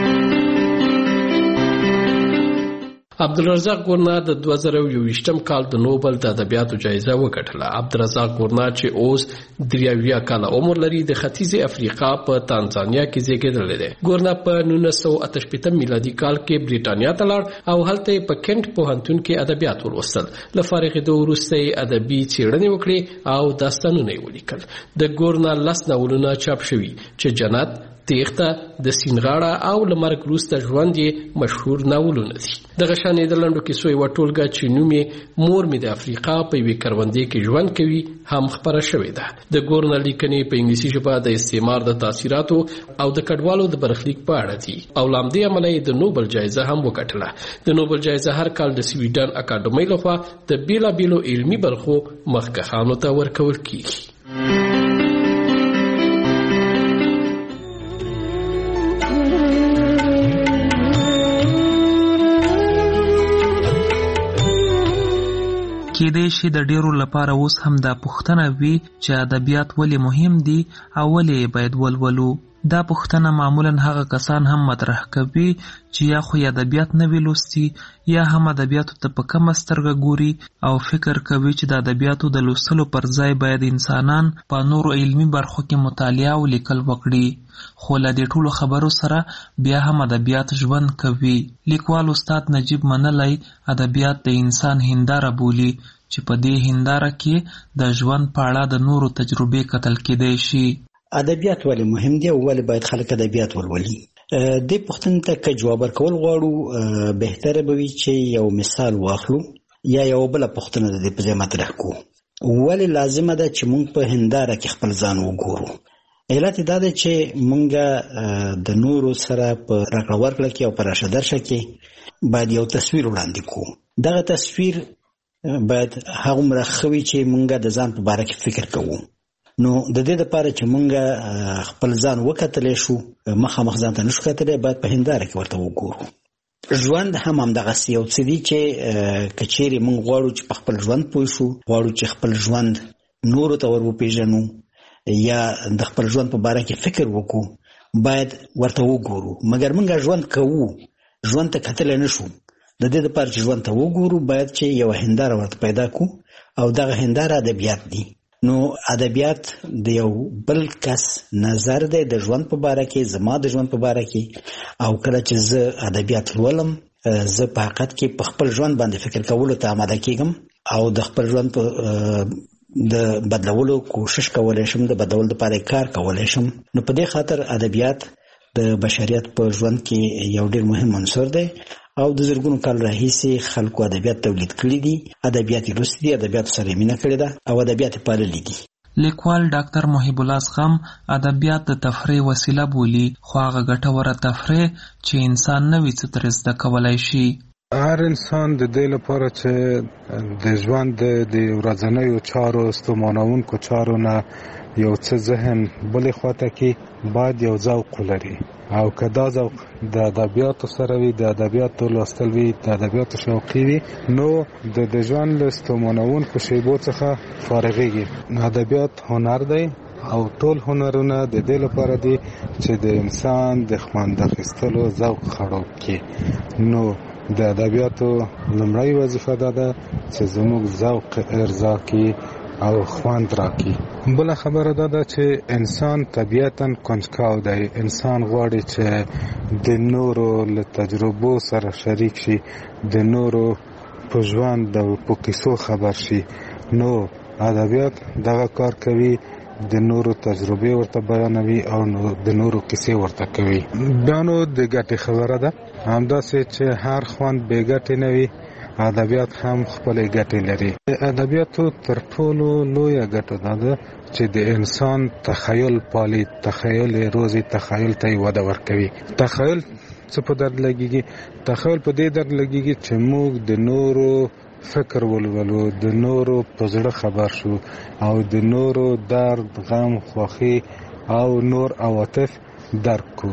عبدالرزاق ګورنار د 2021 کال د نوبل د ادبیاتو جایزه وګټله. عبدالرزاق ګورنار چې اوس 83 کاله عمر لري د ختیځ افریقا په تانزانیا کې زیږیدلی دی. ګورنار په 1988 میلادي کال کې بریټانیا ته لاړ او هلته په کینټ پوهنتون کې ادبیات ولوستل. له فارغېدو وروسته یې ادبي څېړنې وکړې او داستانونه یې ولیکل. د ګورنار 10 ناولونه چاپ شوي چې جنت، تیغته، د سینغاړه او لمرګ وروسته ژوند یې مشهور ناولونه دي. دغه شانې د لنډو کیسو یوه ټولګه چې نوم یې مور مې د افریقا په یوې کروندې کې ژوند کوي هم خپره شوې ده. د ګورنر لیکنې په انګلیسي ژبه د استعمار د تاثیراتو او د کډوالو د برخلیک په اړه دي او له همدې امله یې د نوبل جایزه هم وګټله. د نوبل جایزه هر کال د سویډن اکاډمۍ لخوا د بیلابیلو علمي برخو مخکښانو ته ورکول کیږي. کېدای شي د ډیرو لپاره اوس هم دا پوښتنه وي چې ادبیات ولې مهم دي او ولې باید ولولو. دا پوښتنه معمولا هغه کسان هم مطرح کوي چې یا خو ادبیات نه وی لوستي یا هم ادبیاتو ته په کمه سترګه ګوري او فکر کوي چې د ادبیاتو د لوستلو پر ځای باید انسانان په نورو علمي برخو کې مطالعه او لیکل وکړي. خو له دې ټولو خبرو سره بیا هم ادبیات ژوند کوي. لیکوال استاد نجیب منلی ادبیات د انسان هنداره بولي چې په دې هنداره کې د ژوند په اړه د نورو تجربې کتل کېدای شي. ادبیات ولې مهم دي او ولې باید خلک ادبیات ولولي؟ دې پوښتنې ته که جواب ورکول غواړو بهتره به وي چې یو مثال واخلو یا یو بله پوښتنه د دې په ځای مطرح کړو. ولې لازمه ده چې موږ په هنداره کې خپل ځان وګورو؟ علت دا ده چې موږ د نورو سره په راکړه ورکړه کې او په راشه درشه کې باید یو تصویر وړاندې کړو. دغه تصویر باید هغومره ښه وي چې موږ د ځان په باره کې فکر کوو. نو د دې لپاره چې موږ خپل ځان وکتلی شو، مخامخ ځان ته نشو کتلی، باید په هنداره کې ورته وګورو. ژوند هم همدغسې یو څه دي چې که چیرې موږ غواړو چې په خپل ژوند پوه شو، غواړو چې خپل ژوند نورو ته ور وپېژنو یا د خپل ژوند په باره کې فکر وکړو، باید ورته وګورو. مګر موږ ژوند کوو، ژوند ته کتلی نشو. د دې لپاره چې ژوند ته وګورو باید چې یو هنداره ورته پیدا کړو او دغه هنداره ادبیات دي. نو ادبیات د یو بل کس نظر دی د ژوند په باره کې، زما د ژوند په باره کې، او کله چې زه ادبیات لولم زه په حقیقت کې په خپل ژوند باندې فکر کولو ته آماده کېږم او د خپل ژوند په د بدلولو کوشش کولی شم، د بدلولو لپاره کار کولی شم. نو په دې خاطر ادبیات د بشریت په ژوند کې یو ډېر مهم عنصر دی او د زرګونو کال راهیسې خلکو ادبیات تولید کړي دي، ادبیات یې لوستي دي، ادبیاتو سره یې مینه کړې ده او ادبیات یې پاللي دي. لیکوال ډاکټر محب الله زغم ادبیات د تفریح وسیله بولي، خو هغه ګټوره تفریح چې انسان نوي څه ترې زده کولی شي. هر انسان د دې لپاره چې د ژوند د ورځنیو چارو ستومانوونکو چارو نه یو څه ذهن بلې خواته کې باید یو ذوق ولري، او که دا ذوق د ادبیاتو سره وي، د ادبیاتو لوستل وي، د ادبیاتو شوقي وي، نو د ژوند له ستومانوونکو شیبو څخه فارغېږي. ادبیات هنر دی او ټول هنرونه د دې لپاره دي چې د انسان د خوند اخیستلو ذوق خړوب کړي. نو د ادبیاتو لومړی وظیفه دا ده چې زموږ ذوق ارضا کړي او خوند راکړي. بله خبره دا ده چې انسان طبیعتا کنجکاو دی. انسان غواړي چې د نورو له تجربو سره شریک شي، د نورو په ژوند او په کیسو خبر شي. نو ادبیات دغه کار کوي، د نورو تجربې ورته بیانوي او د نورو کیسې ورته کوي. بیا نو د ګټې خبره ده، همداسې چې هر خوند بې ګټې نه وي، ادبیات هم خپلې ګټې لري. د ادبیاتو تر ټولو لویه ګټه دا ده چې د انسان تخیل پالي، تخیل یې روزي، تخیل ته یې وده ورکوي. تخیل څه په درد لګیږي؟ تخیل په دې درد لګیږي چې موږ د نورو فکر ولولو، د نورو په زړه خبر شو او د نورو درد، غم، خوښي او نور عواطف درک کو.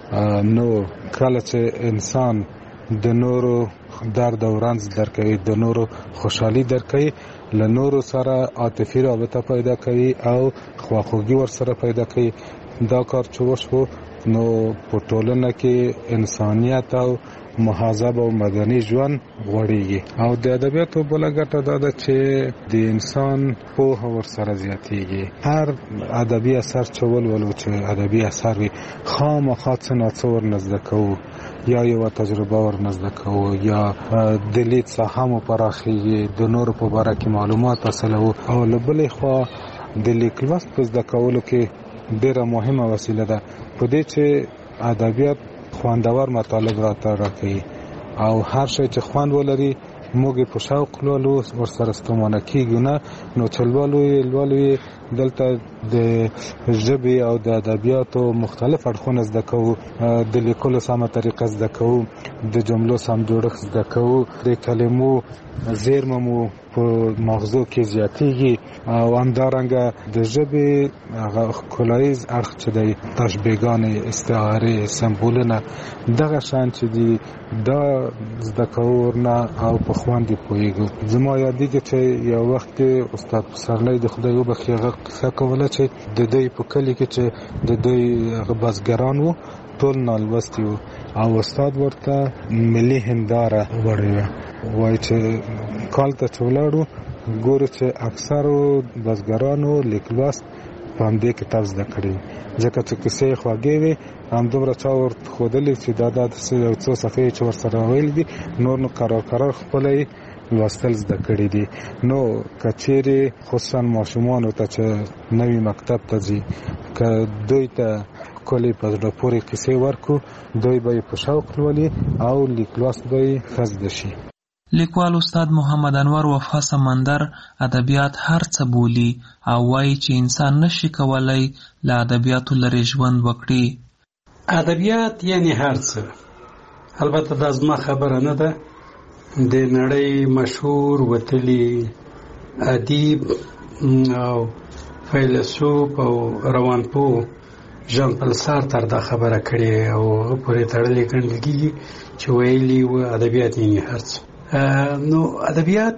نو کله چې انسان د نورو درد او رنځ درکوي، د نورو خوشحالي درکوي، له نورو سره عاطفي رابطه پیدا کوي او خواخوږي ورسره پیدا کوي. دا کار چې وشو نو په ټولنه کې انسانیت او مهذب او مدني ژوند غوړېږي. او د ادبیاتو بله ګټه دا ده چې د انسان پوهه ورسره زیاتېږي. هر ادبي اثر چې ولولو، چې ادبي اثر وي، خامخا څه نه څه ورنه زده کوو، یا یوه تجربه ورنه زده کوو، یا د لید ساحه مو پراخېږي، د نورو په باره کې معلومات حاصلوو. او له بلې خوا د لیک لوست په زده کولو کې ډېره مهمه وسیله ده، په دې چې ادبیات خوندور مطالب راکوي او هر شی چې خوند ولري موږ په شوق لولو، ورسره ستومانه کېږو نه. نو چې لولو یې دلته د ژبې او د ادبیاتو مختلف اړخونه زده کوو، د لیکلو سمه طریقه زده کوو، د جملو سم جوړښت زده کوو، د کلمو زیرمه مو په مغزو کې زیاتېږي او همدارنګه د ژبې هغه ښکلاییز اړخ چې دی تشبیهګانې استعارې سمبولونه دغه شان چې دي دا زده کوو نه او په خواندې پوهېږو. زما یادېږي چې یو وخت کې استاد پسرلی د خدای وبخښي هغه قصه کوله چې د دوی په کلي کې چې د دوی هغه بزګران وو ټول نالوستي وو او استاد ورته ملي هنداره وړې وایي چې کال ته چې ولاړو ګورو چې اکثرو بزګرانو لیک لوست په همدې کتاب زده کړي ځکه چې کیسې یې خوږې وې همدومره چا ورته ښودلي چې دا یو څو صفحې چې ورسره ویلي دي نور نو قرار خپله یې لوستل زده کړي دي. نو که چیرې خصوصا ماشومانو ته چې نوي مکتب ته ځي که دوی ته ښکلې په زړه پورې کیسې ورکړو دوی به یې په شوق لولي او لیک لوست به یې ښه زده شي. لیکوال استاد محمد انور وفا سمندر ادبیات هر څه بولي او وایي چې انسان نشي کولای له ادبیاتو لرې ژوند وکړي. ادبیات یعنی هر څه. البته دا زما خبره نه ده. د نړۍ مشهور وتلی ادیب او فیلسوف او روانپوه ژان پل سارتر دا خبره کړې او پورې تړلې ګڼل کېږي چې ویلي و ادبیات یعنی هر څه. نو ادبیات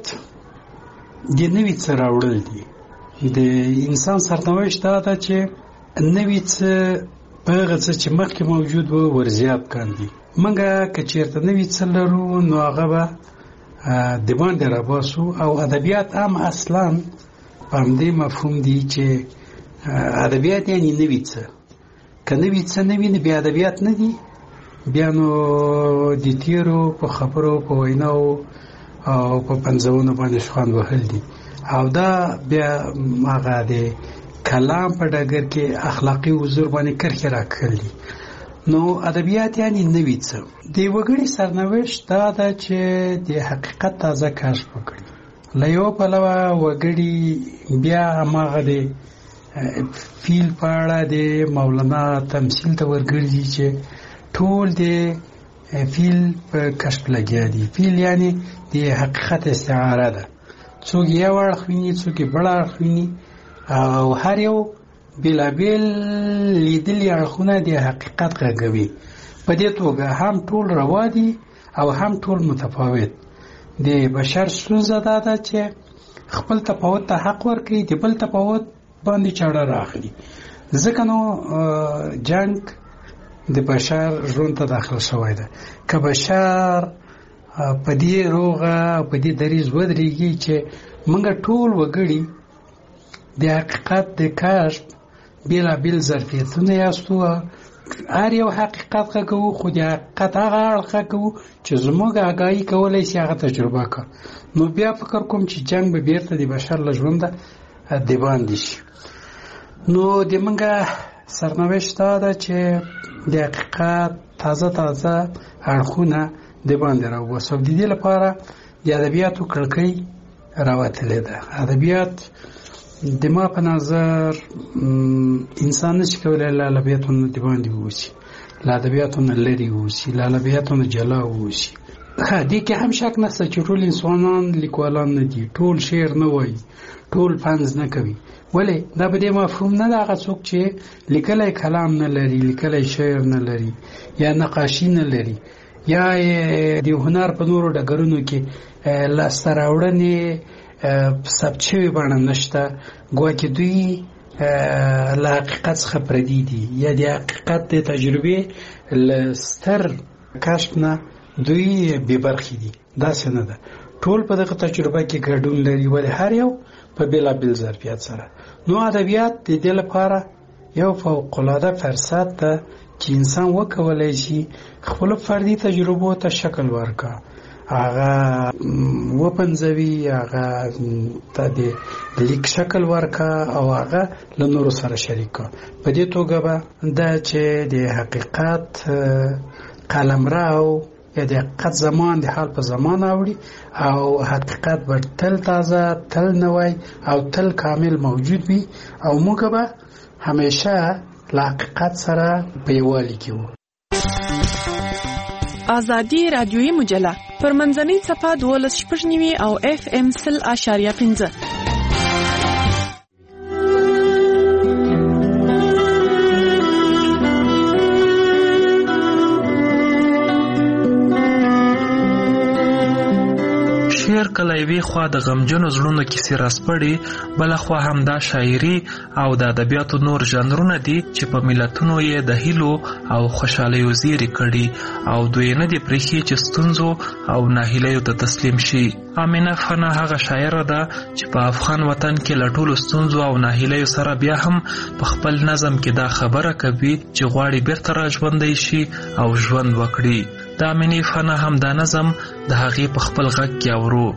د نوي څه راوړل دي. د انسان سرنوشت دا ده چې نوي څه په هغه څه چې مخکې موجود و ورزیات کاندي. منګه که چېرته نوي څه لرو نو هغه به د باندې راباسو او ادبیات هم اصلا په همدې مفهوم دي چې ادبیات یعنی نوي څه. که نوي څه نه وي نو بیا ادبیات نه دي. بیا نو د تیرو په خبرو په ویناو او په پنځونو باندې شخوند وهل دي او دا بیا هغه د کلام په ډګر کې اخلاقي حضور باندې کرښې راکړل دي. نو ادبیات یعنی نوي څه. د وګړي سرنوشت دا ده چې د حقیقت تازه کشف وکړي. له یو پلوه وګړي بیا هماغه د فیل په اړه د مولانا تمثیل ته ورګرځي چې ټول د فیل په کشف لګیا دي. فیل یعنی د حقیقت استعاره ده. څوک یو اړخ ویني څوک بل اړخ ویني او هر یو بېلابېل لیدلي اړخونه د حقیقت غږوي. په دې توګه هم ټول روا دي او هم ټول متفاوت. د بشر ستونزه دا ده چې خپل تفاوت ته حق ورکړي د بل تفاوت باندې چاړه راخلي. ځکه نو جنگ د بشر ژوند ته داخل شوی ده. که بشر په دې روغه په دې دریځ ودرېږي چې موږ ټول وګړي د حقیقت د کشف بېلابېل ظرفیتونه یاستو هر یو حقیقت غږوو خو د حقیقت هغه اړخ غږوو چې زموږ اګاهي کولی شي هغه تجربه کړو نو بیا فکر کوم چې جنګ به بیرته د بشر له ژونده د باندې شي. نو د موږ سرنوشت دا ده چې د حقیقت تازه اړخونه د باندې راوباسو. د دې لپاره د ادبیاتو کړکۍ راوتلې ده. ادبیات د ما په نظر انسان نشي کولی له ادبیاتو د باندې ووسي، له ادبیاتو نه لرې ووسي، له ادبیاتو نه جلا ووسي. دې کې هم شک نشته چې ټول انسانان لیکوالان نه دي، ټول شعر نه وایي، ټول طنز نه کوي. ولې دا به دې مفهوم نه ده هغه څوک چې لیکلی کلام نه لري، لیکلی شعر نه لري، یا نقاشي نه لري، یا د هنر په نورو ډګرونو کې لاسته راوړنې ثبت شوې بڼه نشته، ګواکې دوی له حقیقت څخه پردي دي، یا د حقیقت د تجربې له ستر کشف نه دوی بې برخې دي. داسې نه ده، ټول په دغه تجربه کې ګډون لري، ولې هر یو په بېلابېل ظرفیت سره. نو ادبیات د دې لپاره یو فوق‌العاده فرصت ده چې انسان وکولی شي خپلو فردي تجربو ته شکل ورکړه، هغه وپنځوي، هغه ته د لیک شکل ورکړه او هغه له نورو سره شریک کړه. په دې توګه به دا چې د حقیقت قلمرو یا د حقیقت زمان د حال په زمان اوړي او حقیقت به تل تازه، تل نوی او تل کامل موجود وي او موږ به همیشه له حقیقت سره په یووالي کې وو. ازادي رادیوي مجله پر منځنۍ صفحه 12.9 او FM 0.5. شعر کله یوې خوا د غمجنو زړونو کیسې راسپړي، بله خوا هم دا شاعري او د ادبیاتو نور ژانرونه دي چې په ملتونو یې د هیلو او خوشحالیو زیری کړي او دوی نه دي پرېښي چې ستونزو او ناهیلیو ته تسلیم شي. آمینه فنا هغه شاعره ده چې په افغان وطن کې له ټولو ستونزو او ناهیلیو سره بیا هم په خپل نظم کې دا خبره کوي چې غواړي بیرته را ژوندی شي او ژوند وکړي. د آمینې فنا هم دا نظم د هغې په خپل غږ کې اورو.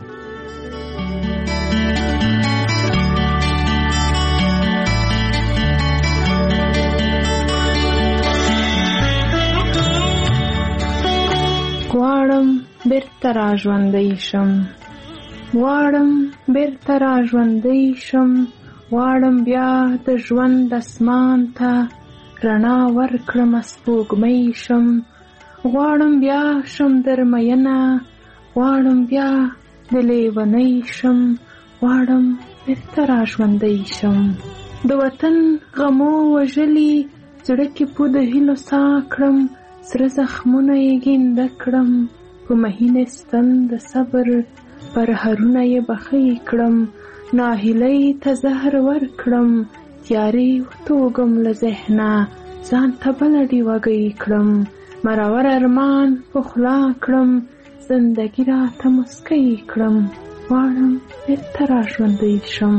غواړم بیرته را ژوندی شم، غواړم بیرته را ژوندی شم، غواړم بیا د ژوند اسمان ته رڼا ورکړم سپوږمۍ شم، غواړم بیا شم درمینه، غواړم بیا د لیونۍ شم، غواړم بیرته را ژوندی شم. د وطن غمو وژلي زړه کې پو د هیلو سا کړم، سره زخمونه یې ګینده کړم، په مهین ستن د صبر پر هرونه یې بخۍ کړم، ناهیلۍ ته زهر ورکړم، تیارې وتوږم له ذهنه ځان ته بله ډیوګۍ کړم، مرور ارمان په خوله کړم، زندګي راته مسکی کړم، غواړم بیرته را ژوندی شم.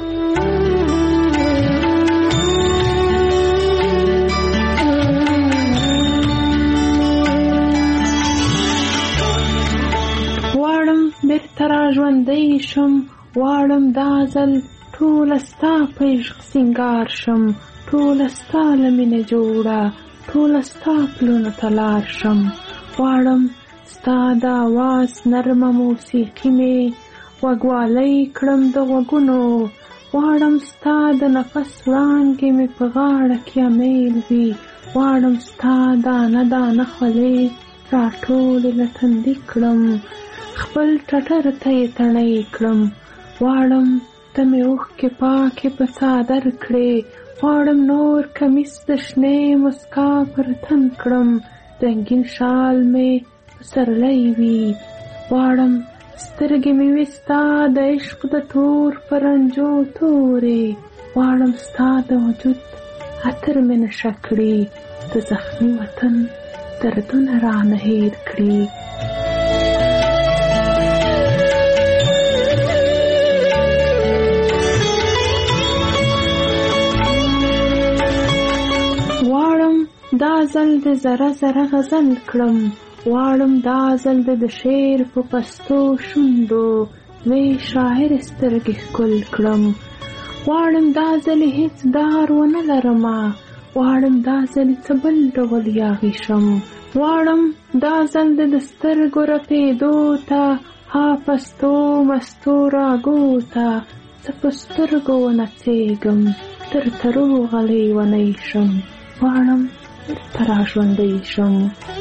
غواړم بیرته را ژوندی شم، غواړم دا ځل ټوله ستا په عشق سینګار شم، ټوله ستا له مینې جوړه، ټوله ستا پلونو ته لار شم، غواړم ستا د آواز نرمه موسیقي مې غوږوالی کړم د غوږونو، غواړم ستا د نفس وړانګې مې په غاړه کې امیل وي، غواړم ستا دانه دانه خولې راټولې له تندي کړم، خپل ټټر ته یې تڼۍ کړم، غواړم ته مې اوښکې پاکې په څادر کړې، غواړم نور کمیس د شنې مسکا پر تن کړم، رنګین شال مې په سرلی وي، غواړم سترګې مې وي ستا د عشق د تور پرنجو تورې، غواړم ستا د وجود عطر مې نشه کړي، د زخمي وطن دردونه رانه هیر کړي. غواړم دا ځل د زره زره غزل کړم، غواړم دا ځل د شعر په پستو شونډو وی شاعر سترګې ښکل کړم، غواړم دا ځل هیڅ دار ونه لرمه، غواړم دا ځل څه بل ډول یاغي شم، غواړم دا ځل د سترګو رپېدو ته ها پستو مستو راګو ته څه په سترګو ونڅېږم تر تروغ لیونی شم، غواړم بیرته را ژوندی شم.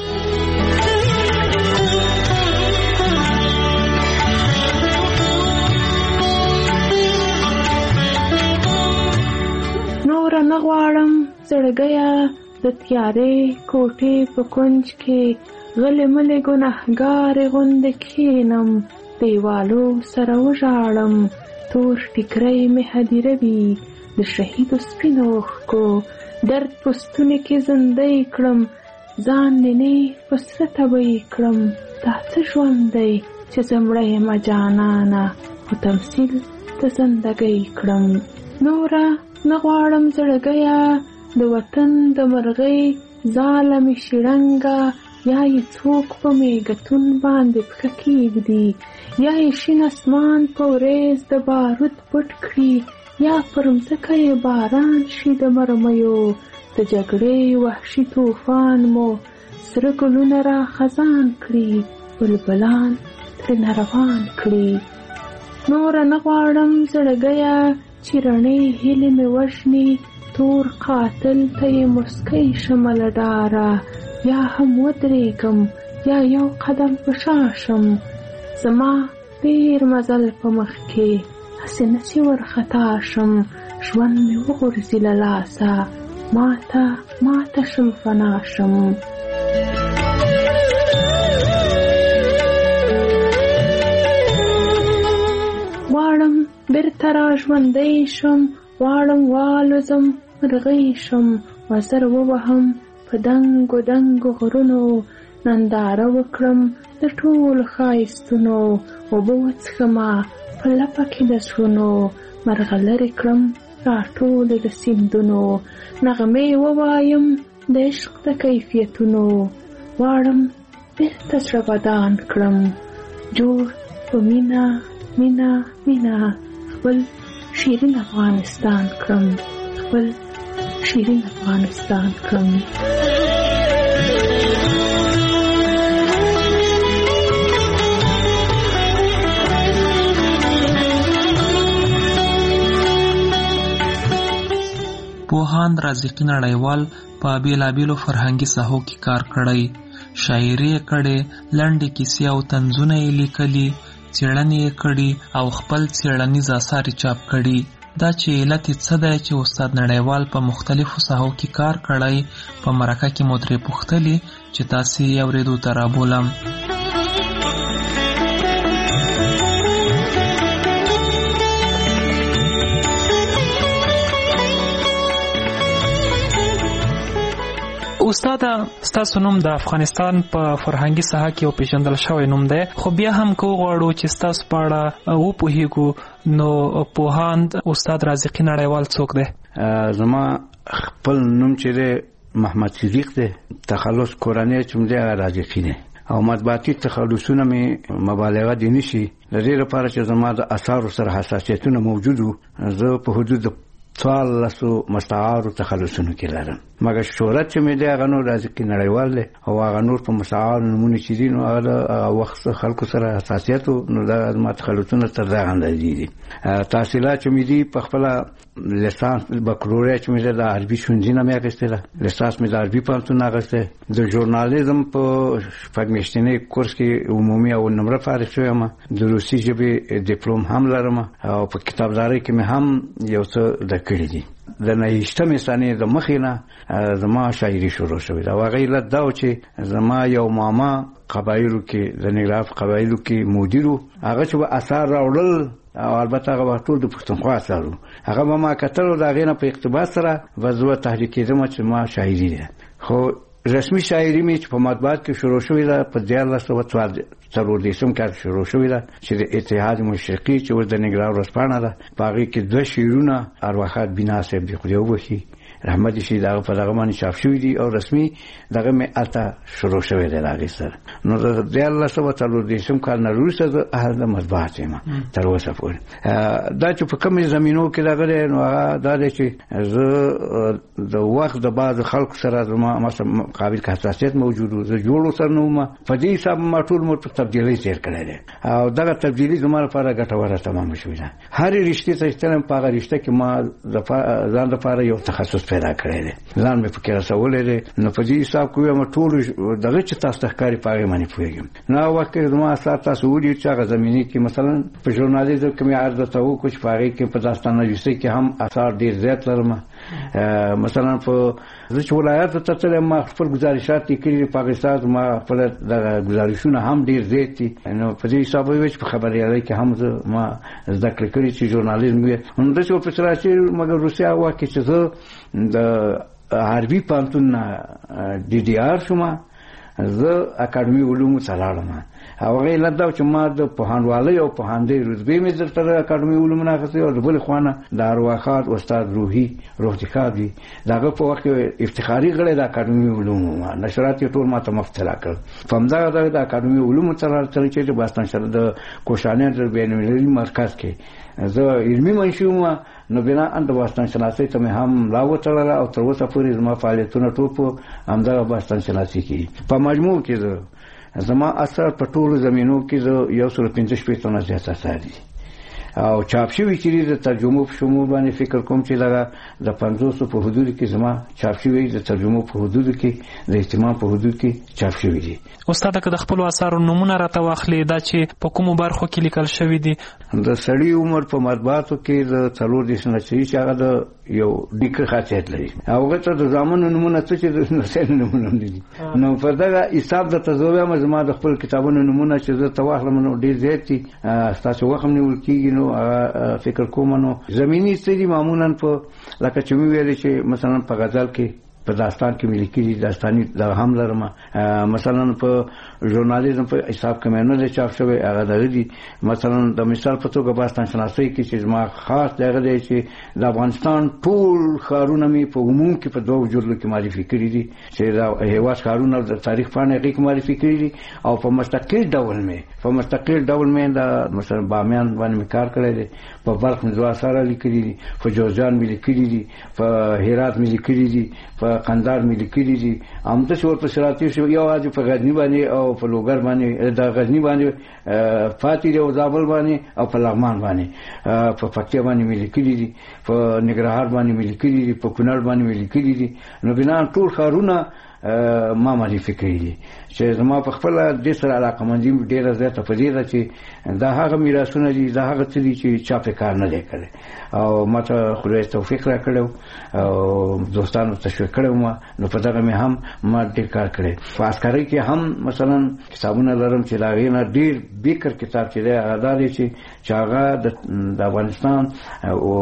نوره نه غواړم زړګیه د تیارې کوټې په کونج کې غلې ملې ګنهګارې غوندې کښېنم، دیوالو سره وژاړم، تور ټیکری مې هدیروي د شهیدو سپینو اوښکو، درد په ستوني کې زندۍ کړم، ځان نینې په سره تبۍ کړم، دا څه ژوند دی چې زه مړه یمه جانانه، خو تمثیل د زندګۍ کړم. نوره نه غواړم زړګیه د وطن د مرغۍ ځاله مې شړنګه، یا یې څوک په میګتون باندې پښه کېږدي، یا یې شین اسمان په وریځ د بارود پټ کړي، یا پر مځکه یې باران شي د مرمیو، د جګړې وحشي طوفان مو سره ګلونه را خزان کړي، بلبلان ترې روان کړي. نوره نه غواړم زړګیه چې رڼې هیلې مې وژني، تور قاتل ته یې مسکی شمه له ډاره، یا هم ودرېږم یا یو قدم په شا شم. زما ډېر مزل په مخ کې، هسې نه چې ورخطا شم. ژوند مې وغورځي له لاسه، ماته شم فنا شم. غواړم بیرته را ژوندی شم، غواړم والوزم مرغۍ شم، وزر ووهم په دنګو دنګو غرونو، ننداره وکړم د ټولو ښایستونو. اوبه وڅښمه په لپه کې د زړونو، مرغلرې کړم راټولې د سیندونو. نغمې ووایم د عشق د کیفیتونو، غواړم بیرته زړه ودان کړم. جوړ په مینا مینا مینا خپل شیرین افغانستان کړم، خپل شیرین افغانستان کړم. پوهاند رازقي نړیوال په بیلابیلو فرهنګي ساحو کې کار کړی، شاعري یې کړې، لنډې کیسې او طنزونه یې لیکلي، څېړنې یې کړي او خپل څېړنیز اثار یې چاپ کړي. دا چې علت یې څه دی چې استاد نړیوال په مختلفو ساحو کې کار کړی، په مرکه کې مو ترې پوښتلي چې تاسې یې اورېدو ته رابولم. استاد، ستاسو نوم د افغانستان په فرهنګي ساحه کې یو پیژندل شوی نوم دی، خو بیا هم که وغواړو چې ستاسو په اړه وپوهیږو، نو پوهاند استاد رازقي نړیوال څوک دی؟ زما خپل نوم چې دی محمد صدیق دی، تخلص کورنۍ چې دی رازقي دی، او مطبوعاتي تخلصونه مې مبالغه دي نشي. د دې لپاره چې زما د اثارو سره حساسیتونه موجود وو، زه په حدود 14 مستعارو تخلصونو کې لرم، مګر شهرت چې مې دی هغه نور رازقي نړیوال دی، او هغه نور په مستعارو نومونه چې دي، نو هغه وخت خلکو سره حساسیت وو، نو دا زما تخلصونه تر دغه اندازې دي. تحصیلات چې مې دي په خپله لیسانس بکالوریا چې مې ده د عربي ښوونځي نه مې اخیستې ده، لیسانس مې د عربي پوهنتون نه اخیستی، د ژورنالیزم په شپږ میاشتني کورس کې عمومي او نمره فارغ شوی یم، د روسي ژبې ډیپلوم هم لرم، او په کتابدارۍ کې مې هم یو څه زده کړي دي. د 29 سنې د مخې نه زما شاعري شروع شوې ده، او هغه علت دا و چې زما یو ماما قبایلو کې د ننګرهار قبایلو کې مدیر و، هغه چې به اثار راوړل، او البته هغه ټول د پښتونخوا اثار و، هغه به ما کتل او د هغې نه په اقتباس سره به زه تحریک کېدم چې ما شاعري ده. خو رسمي شاعري مې چې په مطبوعات کې شروع شوې ده په 1440 کال شروع شوې ده، چې د اتحاد مشرقي چې اوس د ننګرهار ورځپاڼه ده، په هغې کې 2 شعرونه ارواښاد بینا صاحب دې خدای وبخښي رحمت شي دغه په دغه باندې چاپ شوي دي، او رسمي دغه مې هلته شروع شوی دی د هغې سره. نو د 1440 کال نه وروسته زه اهل د مطبوعات یم تر اوسه پورې. دا چې په کومې زمینو کې دغه دی، نو هغه دا دی چې زه د وخت د بعضو خلکو سره زما مثلا قابل حساسیت موجود و، زه جوړ ورسره نه وم، په دې حساب ما ټول عمر په تبدیلۍ تېر کړی دی، او دغه تبدیلي زما لپاره ګټوره تمامه شوې ده. هرې رشتې ته چې تلم، په هغه رشته کې ما ځان لپاره یو تخصص پیدا کړی دی، ځان مې پکې رسولی دی، نو په دې حساب کې وایم ټولو دغه چې تاسو ته ښکاري په هغې باندې پوهېږم. نو هغه وخت کې زما اثار تاسو ولید چې هغه زمینې کې مثلا په ژورنالیزم کې مې عرض درته وکړو چې په هغې کې په داستان‌نویسۍ کې هم اثار ډېر زیات لرم. مثلا په زه چې ولایاتو ته تلم، ما خپل ګزارشات لیکلي دي، په هغې ساعت ما خپل دغه ګزارشونه هم ډېر زیات دي، نو په دې حساب وایي چې په خبریالۍ کې هم ما زده کړې کړي چې ژورنالیزم وي. نو داسې ورپسې راشي، مګر روسیه هغه وخت کې چې زه د عربي پوهنتون نه DDR شوم، زه اکاډمي علومو ته لاړم، او هغه علت دا چې ما د پوهنوالۍ او پوهاندۍ رتبې مې درته اکاډمي علومو نه اخیستې، او د بلې خوا نه د ارواښاد استاد روحي خاب دي، د هغه په وخت کې افتخاري غړی د اکاډمي علومو نشرات یې ټول ما ته مفت راکړل. په همدغه د اکاډمي علومو ته راغلم چې د باستان شهر د کوشانیان د بین‌المللي مرکز کې زه علمي منشي وم، نو بناء د باستان شناسۍ ته مې هم لا وتړله، او تر اوسه پورې زما فعالیتونه ټول په همدغه باستان شناسۍ کې. په مجموع کې زما اثر په ټولو زمینو کې 145 نه زیات اثار دي، او چاپ شوی چې د ترجمه په شمول باندې فکر کوم چې لږه د 500 په حدود کې زما چاپ شوی د ترجمه په حدود کې د اهتمام په حدود کې چاپ شوی دي. استاد که د خپل اثارو نمونه راته واخلي دا چې په کومو برخو کې لیکل شوی دي؟ د سړی عمر په مطبوعاتو کې د 40 نشریه چې هغه د یو ډیکر خاصیت لري هغه ته د زمانو نمونه څه چې د نسل نمونه دي. نو په دا حساب د تزویا مزما د خپل کتابونو نمونه چې زه تواخلم نو ډیر زیات دي تاسو وخت نیول کیږي. نو فکر کوم نو زمینی ستړي معمولا په لکه چې ویل چې مثلا په غزل کې په داستان کې ملي کېږي داستاني د هم لرم مثلا په ژورنالیزم په حساب کې مې نه چاپ شوی هغه درې مثلا د مثال په توګه باستان شناسي کې چې ما خاص دغه دی چې د افغانستان ټول ښارونه می په عموم کې په دوه جوړو کې معرفي کړی دي چې دا هیواد ښارونه د تاریخ باندې کې معرفي کړی دي او په مستقل ډول مې د مثلا بامیان باندې کار کړی دی په بلخ مزوا سره لیکلي دي په جوزجان مې لیکلي دي په هرات مې لیکلي دي په قندار مې لیکلي دي همدا چې ورته شراطي شو یو اج په غزنی باندې او په لوګر باندې د غزنی باندې فاتح او زابل باندې او په لغمان باندې په پکتیا باندې مې لیکلي دي په ننګرهار باندې مې لیکلي دي په کونړ باندې مې لیکلي دي. نو بنا ټول ښارونه ما معرفي کړی دي چې زما په خپل د سره علاقه مندي ډیره زیاته په دې ده چې دا هغه میراثونه دي دا هغه څه دي چې چا په کار نه دی کړی او ماته خدای توفیق راکړو او دوستانو تشویق کړو ما نو په دغه مې هم ما ډیر کار کړی. په عسکرۍ کې هم مثلا کتابونه لرم چې دا غینه ډیر بیکر کتاب چې دی هغه دی چې هغه د افغانستان او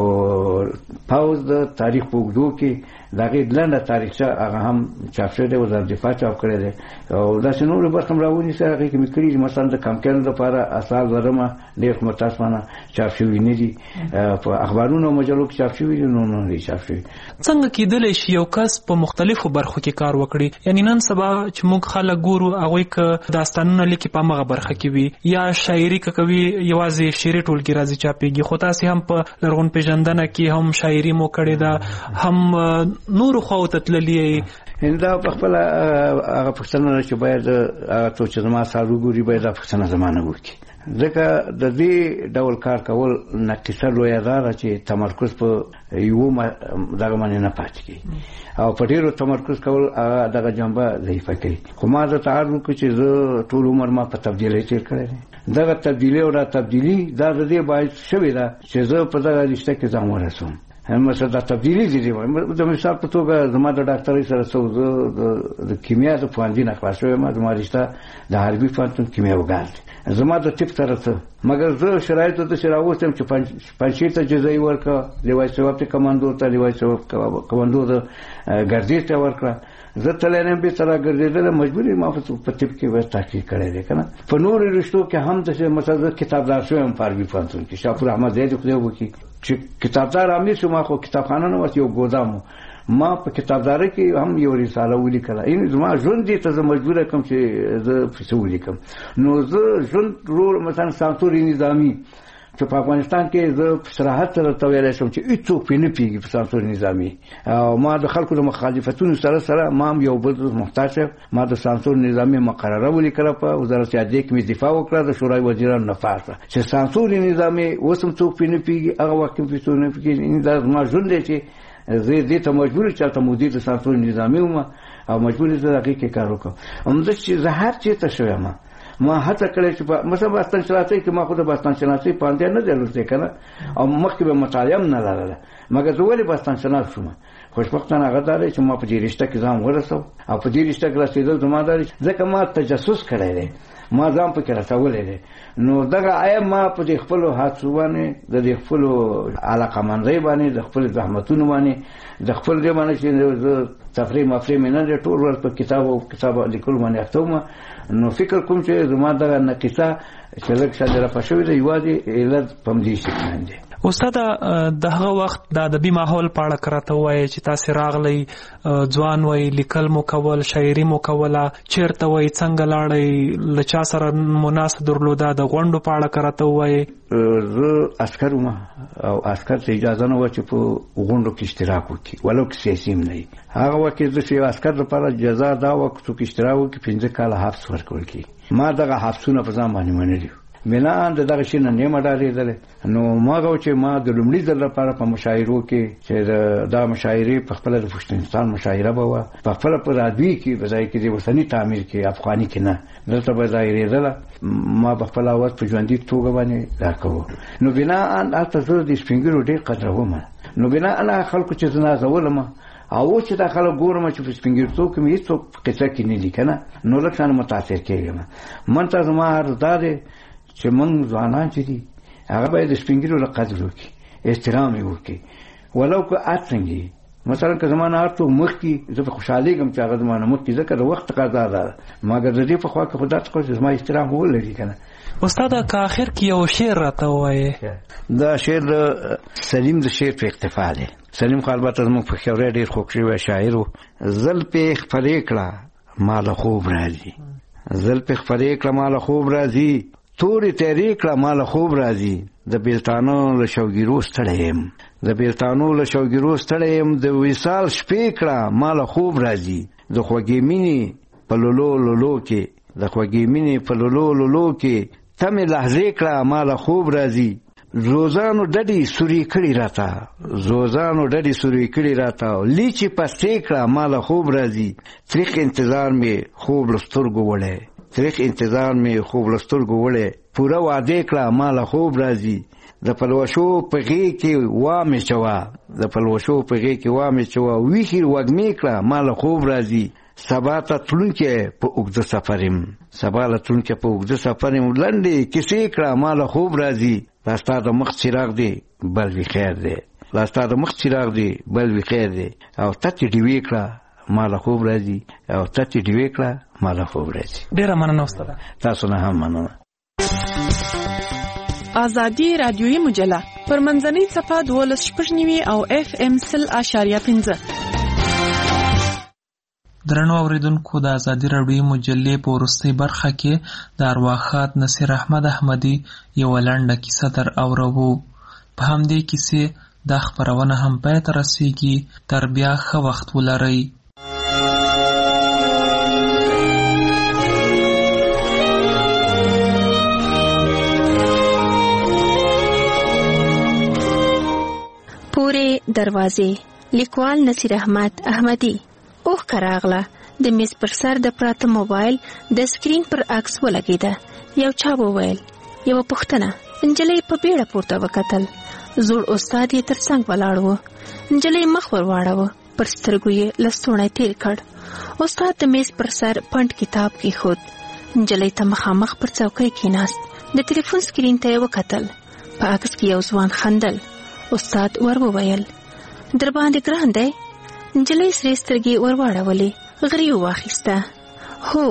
پاوز د تاریخ په اوږدو کې دغه لنډه تاریخچه هغه هم چاپ شوی دی وزارت دفاع چاپ کړی دی او داسې نور برخه راوونی سره هغه کې مې کړي مثلا د کمکل لپاره اثار لرم ډېر متاسفانه چاپ شوی نه دي په اخبارونو او مجلو کې چاپ شوی نو نه چاپ شوی. څنګه کېدلی شي یو کس په مختلفو برخو کې کار وکړي؟ یعنی نن سبا چې موږ خلک ګورو هغوی که داستانونه لیکي په هغه برخه کې وي یا شاعري کوي یوازې شعري ټولګي راځي چاپېږي خو تاسې هم په لرغون پیژندنه کې هم شاعري مو کړې ده هم نور خو ته تللی دا په خپل هغه پښتنه چې باید هغه څه چې زما سره وګوري باید د پښتنه زمانه وکړي ځکه د دې ډول کار کول نقصه لوی ده چې تمرکز په یو دغه باندې نه پاتې کیږي او په ډیرو تمرکز کول دغه جنبه ضعیفه کوي. خو ما د تعرض کو چې زه ټول عمر ما په تبدیلی تیر کړی دغه تبدیلی او را تبدیلی دا د دې باید شوی ده چې زه په دغه رشته کې ځان ورسوم. مثلا دا تبدیلی دي د مثال په توګه زما د ډاکټرۍ سره څو د کیمیا د پوهنځي نه خلاص شوی ما زما رشته د حربي پوهنتون کیمیاوګر دی زما د طب طرف مګر زه شرایطو ته راوستم چې پنځه ته جزایي ورکړه لیوای ثواب ته کمانډو ته لیوای ثواب کمانډو د ګردې ته ورکړه زه تلنم به تر ګرځیدل مجبوري ما په طب کې وځ تحقیق کړی دی کنه. په نور رشتو کې هم د مثلا کتابدار شوم په حربي پوهنتون کې شاپور احمد زید خو وکي چې کتابدار امیر شو ما خو کتابخانه نه وته یو ګودامو ما په کتابداري کې هم یو رساله ولیکله این زما ژوند دي ته مجبور کوم چې زه څه ولیکم. نو زه ژوند رول مثلا سانتوري نظامی چې په افغانستان کې زه صراحت سره تویل شم چې هیڅوک په نه پیږي په سانتوري نظامی او ما د خلکو د مخالفتونو سره ما یو بل محتاج ما د سانتوري نظامی مقرره ولیکله په وزارت عدلیه کې دفاع وکړه د شورای وزیرانو نه پاسه چې سانتوري نظامی وسم څوک په نه پیږي هغه وخت په څو نه پیږي دا ما ژوند دی چې زه دې ته مجبور چې ته مدیر د سانتوري نظامی وم او مجبور زه هغه کې کار وکم. همدا چې زه هر چی ته شوم ما هڅه کړې چې مثلا باستان شناسي کې ما خو د باستان شناسي پاندې نه درلوده کنه او مخکې به مطالعه نه لرله مګر زه ولې باستان شناس شوم. خوشبختانه هغه دا چې ما په دې رشته کې ځان ورسو او په دې رشته کې رسیدل زما دا ځکه ما تجسس کړی دی ما ځان په کې راټولې دی. نو دغه آیا ما په دې خپل هڅو باندې د خپل علاقه مندۍ باندې د خپل زحمتونو باندې د خپل دې باندې چې تفریح مفریم نه ټول ورځ په کتاب لیکل باندې اختوم. نو فکر کوم چې زما دغه نقصه چې لږ شاده را پښوی دی یوازې علت پم دې شي باندې. استاد د هغه وخت د ادبي ماحول په اړه کراته وایي چې تاسو راغلی ځوان وای لیکل مو کول شاعري مو کوله چیرته وای څنګه لاړی لچا سره مناسب درلوده د غونډو په اړه کراته وایي. زه عسکر وم او عسکر ته اجازه نه و چې په غونډو کې اشتراک وکړي ولو کې سیاسي نه وي. هغه وخت د عسکر لپاره جزا دا وخت کې اشتراک وکړي 15 کاله حبس ورکول کی. ما دغه حبسونه په ځان باندې منلي بنا د دغه شي نه نیمه ډارېدل. نو ما غو چې ما د لومړي ځل لپاره په مشاعرو کې چې دا مشاعرې په خپل د پښتونستان مشاعره به وه په خپل په رادیو کې بځای کې د وطني تعمیر کې افغاني کې نه دلته به ظاهرېدله. ما په خپل اواز په ژوندي توګه باندې دا کوو. نو بنا هلته زه د سپین ږیرو ډېر قدروم. نو بنا هغه خلکو چې زه نازولم او چې دا خلک ګورم چې په سپین ږیرتوب کې مې هېڅوک قصه کې نه دي که نه نو لږ شان متاثر کېږم. من ته زما عرض دا دی چې موږ ځوانان چې دي هغه باید د سپین ږیرو له قدر وکړي احترام یې وکړي ولو که هر څنګه مثلا که زما نه هر څوک مخکې زه په خوشحالېږم چې هغه زما نه مخکې ځکه د وخت تقاضا ده مګر د دې په خوا کې خو داسې کوم چې زما احترام ولري که نه. استاده که آخر کې یو شعر راته ووایې. دا شعر د سلیم د شعر په اقتفا دی. سلیم خو البته زموږ په خیورې ډېر خوږ شوی شاعر و. زلفې خپرې کړه ما له خوب راځي زلفې خپرې کړه ما له خوب راځي تورې تیرې کړه ما له خوب راځي د بیلتانو له شوګیرو ستړی یم د بیلتانو له شوګیرو ستړی یم د وصال شپې کړه ما له خوب راځي د خوږې مینې په لولو لولو کې د خوږې مینې په لولو لولو کې تمې لحظې کړه ما له خوب راځي زوزانو ډډې سوري کړي راته زوزانو ډډې سوري کړي راته لیچې پستې کړه ما له خوب راځي تریخ انتظار مې خوب له سترګو وړی تریخ انتظار مې خوب له سترګو وړی پوره وعدې کړه ما له خوب راځي د پلوشو په غېږ کې وامې چوه د پلوشو په غېږ کې وامې چوه ویښې وږمې کړه ما له خوب راځي سبا ته تلونکی په اوږده سفر یم سبا له تلونکی په اوږده سفر یم لنډې کیسې کړه ما له خوب راځي دا ستا د مخ چراغ دی بل وي خیر دی دا ستا د مخ چراغ دی بل وي خیر دی او تتې ډیوې کړه ما له خوب راځي او تتې ډیوې کړه ما له خوب راځي. ډېره مننه استاده. تاسو نه هم مننه. ازادي رادیویي مجله پر منځنۍ صفحه 12.9 او FM 0.5. درنو اوریدونکو د ازادي رادیویي مجلې په وروستۍ برخه کې د ارواښاد نصیر احمد احمدي یوه لنډه کیسه در اورو. په همدې کیسې دا خپرونه هم پای ته رسیږي. تر بیا ښه وخت ولرئ. پورې دروازې لیکوال نصیر احمد احمدي. اوه کراغله د میز پر سر د پراته موبایل د سکرین پر عکس ولګیده. یو چا وویل یوه پوښتنه. نجلۍ په بیړه پورته وکتل. زوړ استاد یې تر څنګ ولاړ و. نجلۍ مخ ور واړوه. پر سترګو یې لستوڼی تېر کړ. استاد د میز پر سر پنډ کتاب کېښود. نجلۍ ته مخامخ پر څوکۍ کېناست. د تلیفون سکرین ته یې وکتل. په عکس کې یو ځوان خندل. استاد ور وویل در باندې ګران دی. نجلۍ سرې سترګې ور واړولې. غري واخیسته. هو.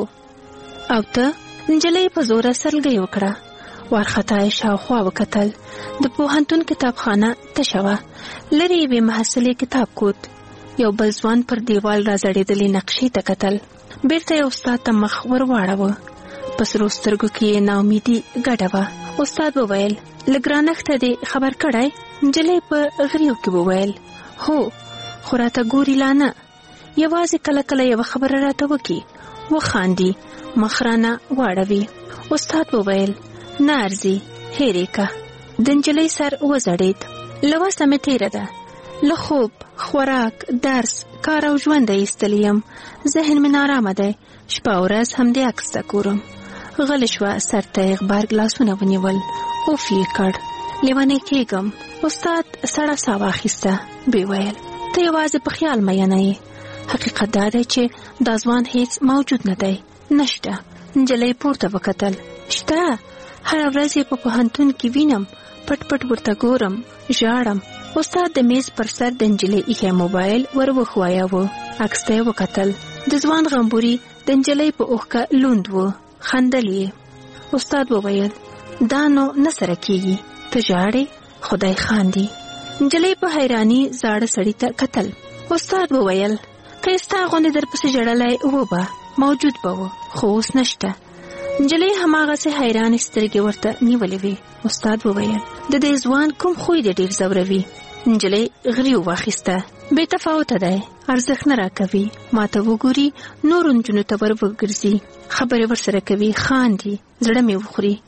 او ته؟ نجلۍ په زوره سرلګۍ وکړه. وارخطا یې شاوخوا وکتل. د پوهنتون کتابخانه تشه وه. لرې یوې محصلې کتاب کوت. یو بل ځوان پر دیوال راځړېدلې نقشې ته کتل. بیرته یې استاد ته مخ ور واړوه. په سرو سترګو کې یې ناامیدي ګډه وه. استاد وویل له ګرانښته دې خبر کړی؟ نجلۍ په غریو کې وویل هو خو راته ګوري لا نه. یوازې کله کله یوه خبره راته وکړي. وخاندي. مخ رانه واړوي. استاد وویل نه ارځي هېرې که. د نجلۍ سر وځړېد. له وسه مې تېره ده. له خوب خوراک درس کار او ژونده ایستلی یم. ذهن مې نارامه دی. شپه او ورځ همدې عکس ته ګورم. غلی شوه. سر ته یې غبرګ لاسونه ونیول. اوف یې کړ. لیونی کېږم. استاد سړه ساه واخیسته. بې ویل ته یوازې په خیال مینه یې. حقیقت دا دی چې دا ځوان هیڅ موجود نه دی. نشته. نجلۍ پورته وکتل. شته. هره ورځ یې په پوهنتون کې وینم. پټ پټ ورته ګورم. ژاړم. استاد د میز پر سر د نجلۍ ایښی موبایل ور وښوایاوه. عکس ته یې وکتل. د ځوان غمبوري د نجلۍ په اوښکه لوند و. خندل یې. استاد وویل دا نو نه سره کېږي. ته ژاړې؟ خدای خاندي. نجلۍ په حیراني زاړه سړي ته کتل. استاد وویل که یې ستا غوندې درپسې ژړلی و به موجود به و خو اوس نشته. نجلۍ هماغسې حیرانې سترګې ورته نیولې وې. استاد وویل د دې ځوان کوم خوی دې ډېر ځوروي؟ نجلۍ غري واخیسته. بې تفاوته دی. ارزښت نه راکوي. ما ته وګوري. نورو نجونو ته ور وګرځي. خبرې ورسره کوي. خاندي. زړه مې وخوري.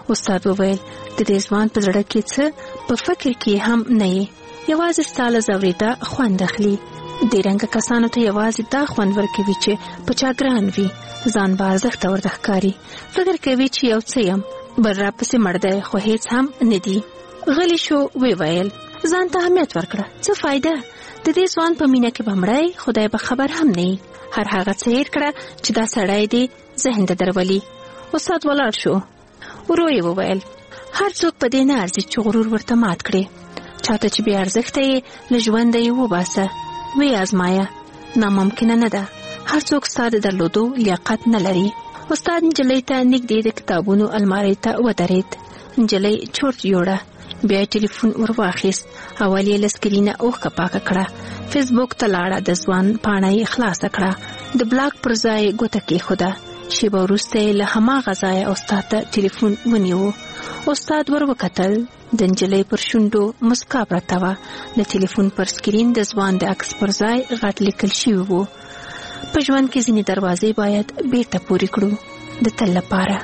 استاد وویل د دې ځوان په زړه کې څه په فکر کې هم نه یې، یوازې ستاله زوریدا خوند اخلي. د رنګ کسانو ته یوازې دا خوند ورکوي چې په چا ګران وي، ځان به ارزښت ورته ښکاري، فکر کوي چې یو څه یم، بل را پسې مړ دی خو هیڅ هم نه دي. غلی شو، ویل ځان ته اهمیت ورکړه، څه فایده، د دې ځوان په مینه کې به مړی، خدای به خبر هم نه وي. هر هغه څه هېر کړه چې دا سړی دی ذهن ته درولي. استاد ولاړ شو، ورو یې وویل هر څوک په دې نه ارزي چې غرور ورته مات کړي، چاته چې بې ارزښته یې له ژونده یې وباسه، وی ازمایه، ناممکنه نه ده، هر څوک ستا د درلودو لیاقت نه لري. استاد نجلۍ ته نږدې د کتابونو المارۍ ته ودرېد. نجلۍ چورت یوړه، بیا ټلیفون ور واخیست، اول یې له سکرینه اوښکه پاکه کړه، فیسبوک ته لاړه، د ځوان پاڼه یې خلاصه کړه، د بلاک پر ځای ګوته کېښوده. شیبه وروسته یې له هماغه ځایه استاد ته ټلیفون ونیو. استاد ور وکتل، د نجلۍ پر شونډو مسکا پرته وه، د ټلیفون پر سکرین د ځوان د عکس پر ځای غټ لیکل شوي وو، په ژوند کې ځینې دروازې باید بیرته پورې کړو د تل لپاره.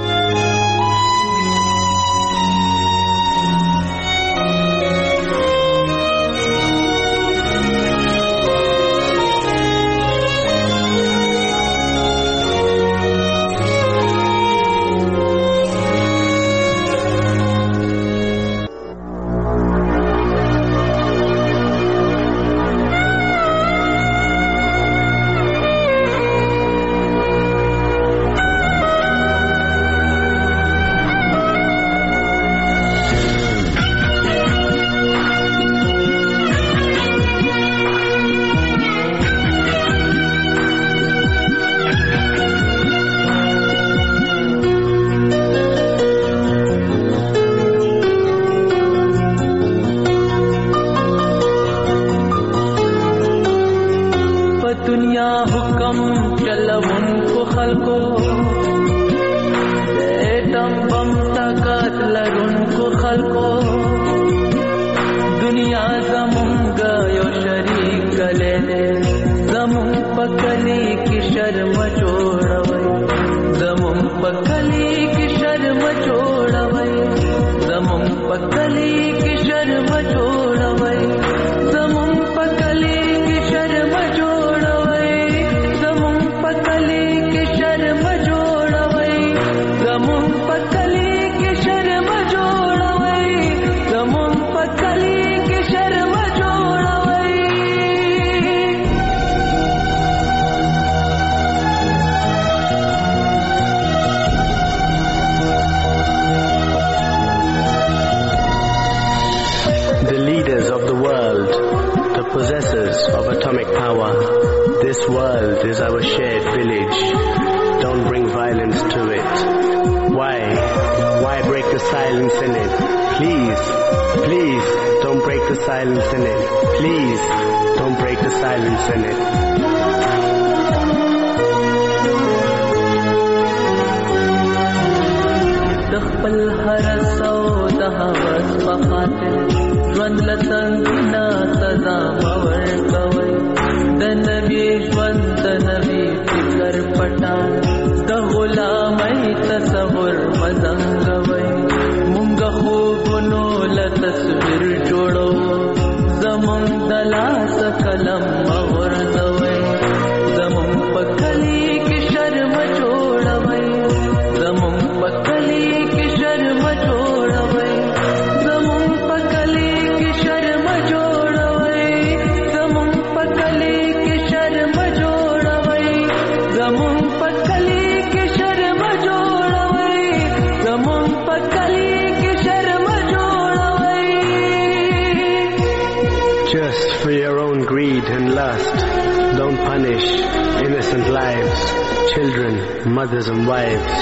Mothers and wives,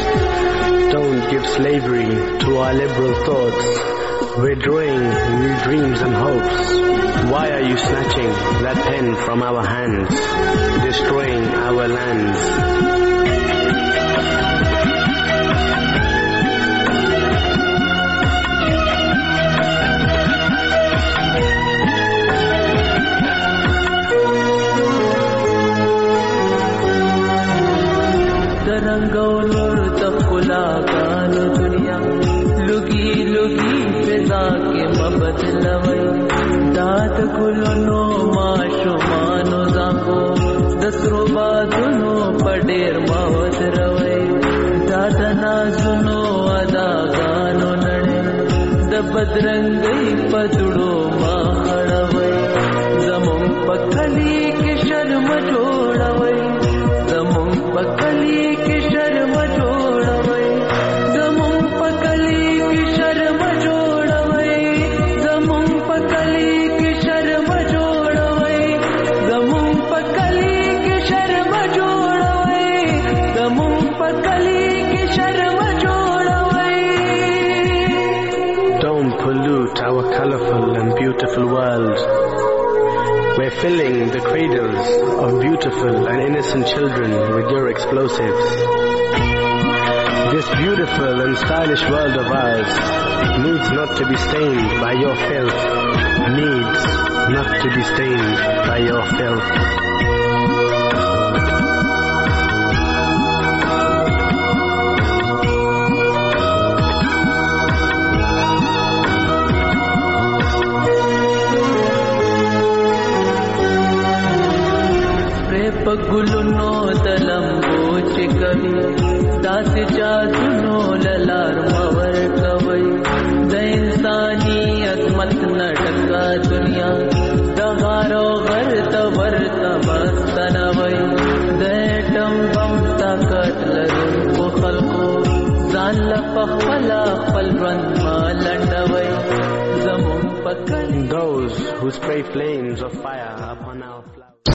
don't give slavery to our liberal thoughts. We're drawing new dreams and hopes. Why are you snatching that pen from our hands, destroying our lands? रंगो नूर तक खुला गान दुनिया لوګي فضا کې مبدلوي داد ګلونو ماشومانو زنګو د سرو بادونو پډیر ماوت روي داد نازونو اداګانو نړۍ د بدرنګي پدړو ما خړوي زمون پکلی کې شرم جوړوي زمون پکلی کې شرم جوړوي زمون پکلی کې شرم جوړوي زمون پکلی کې شرم جوړوي زمون پکلی کې شرم جوړوي زمون پکلی کې شرم جوړوي. Don't pollute our colorful and beautiful world. We're filling the cradles of beautiful and innocent children with your explosives. This beautiful and stylish world of ours needs not to be stained by your filth, needs not to be stained by your filth. پګلونو دلمبو چې کوي داسې جادونو للار مور کوي د انساني عظمت نټکا دنیا د غارو غر ته ورته مستنوي د ټم بم طاقت لرونکو خلکو ځان له خپله خپل ژوند مالنډوي زموږ په کلي Those who spray flames of fire upon our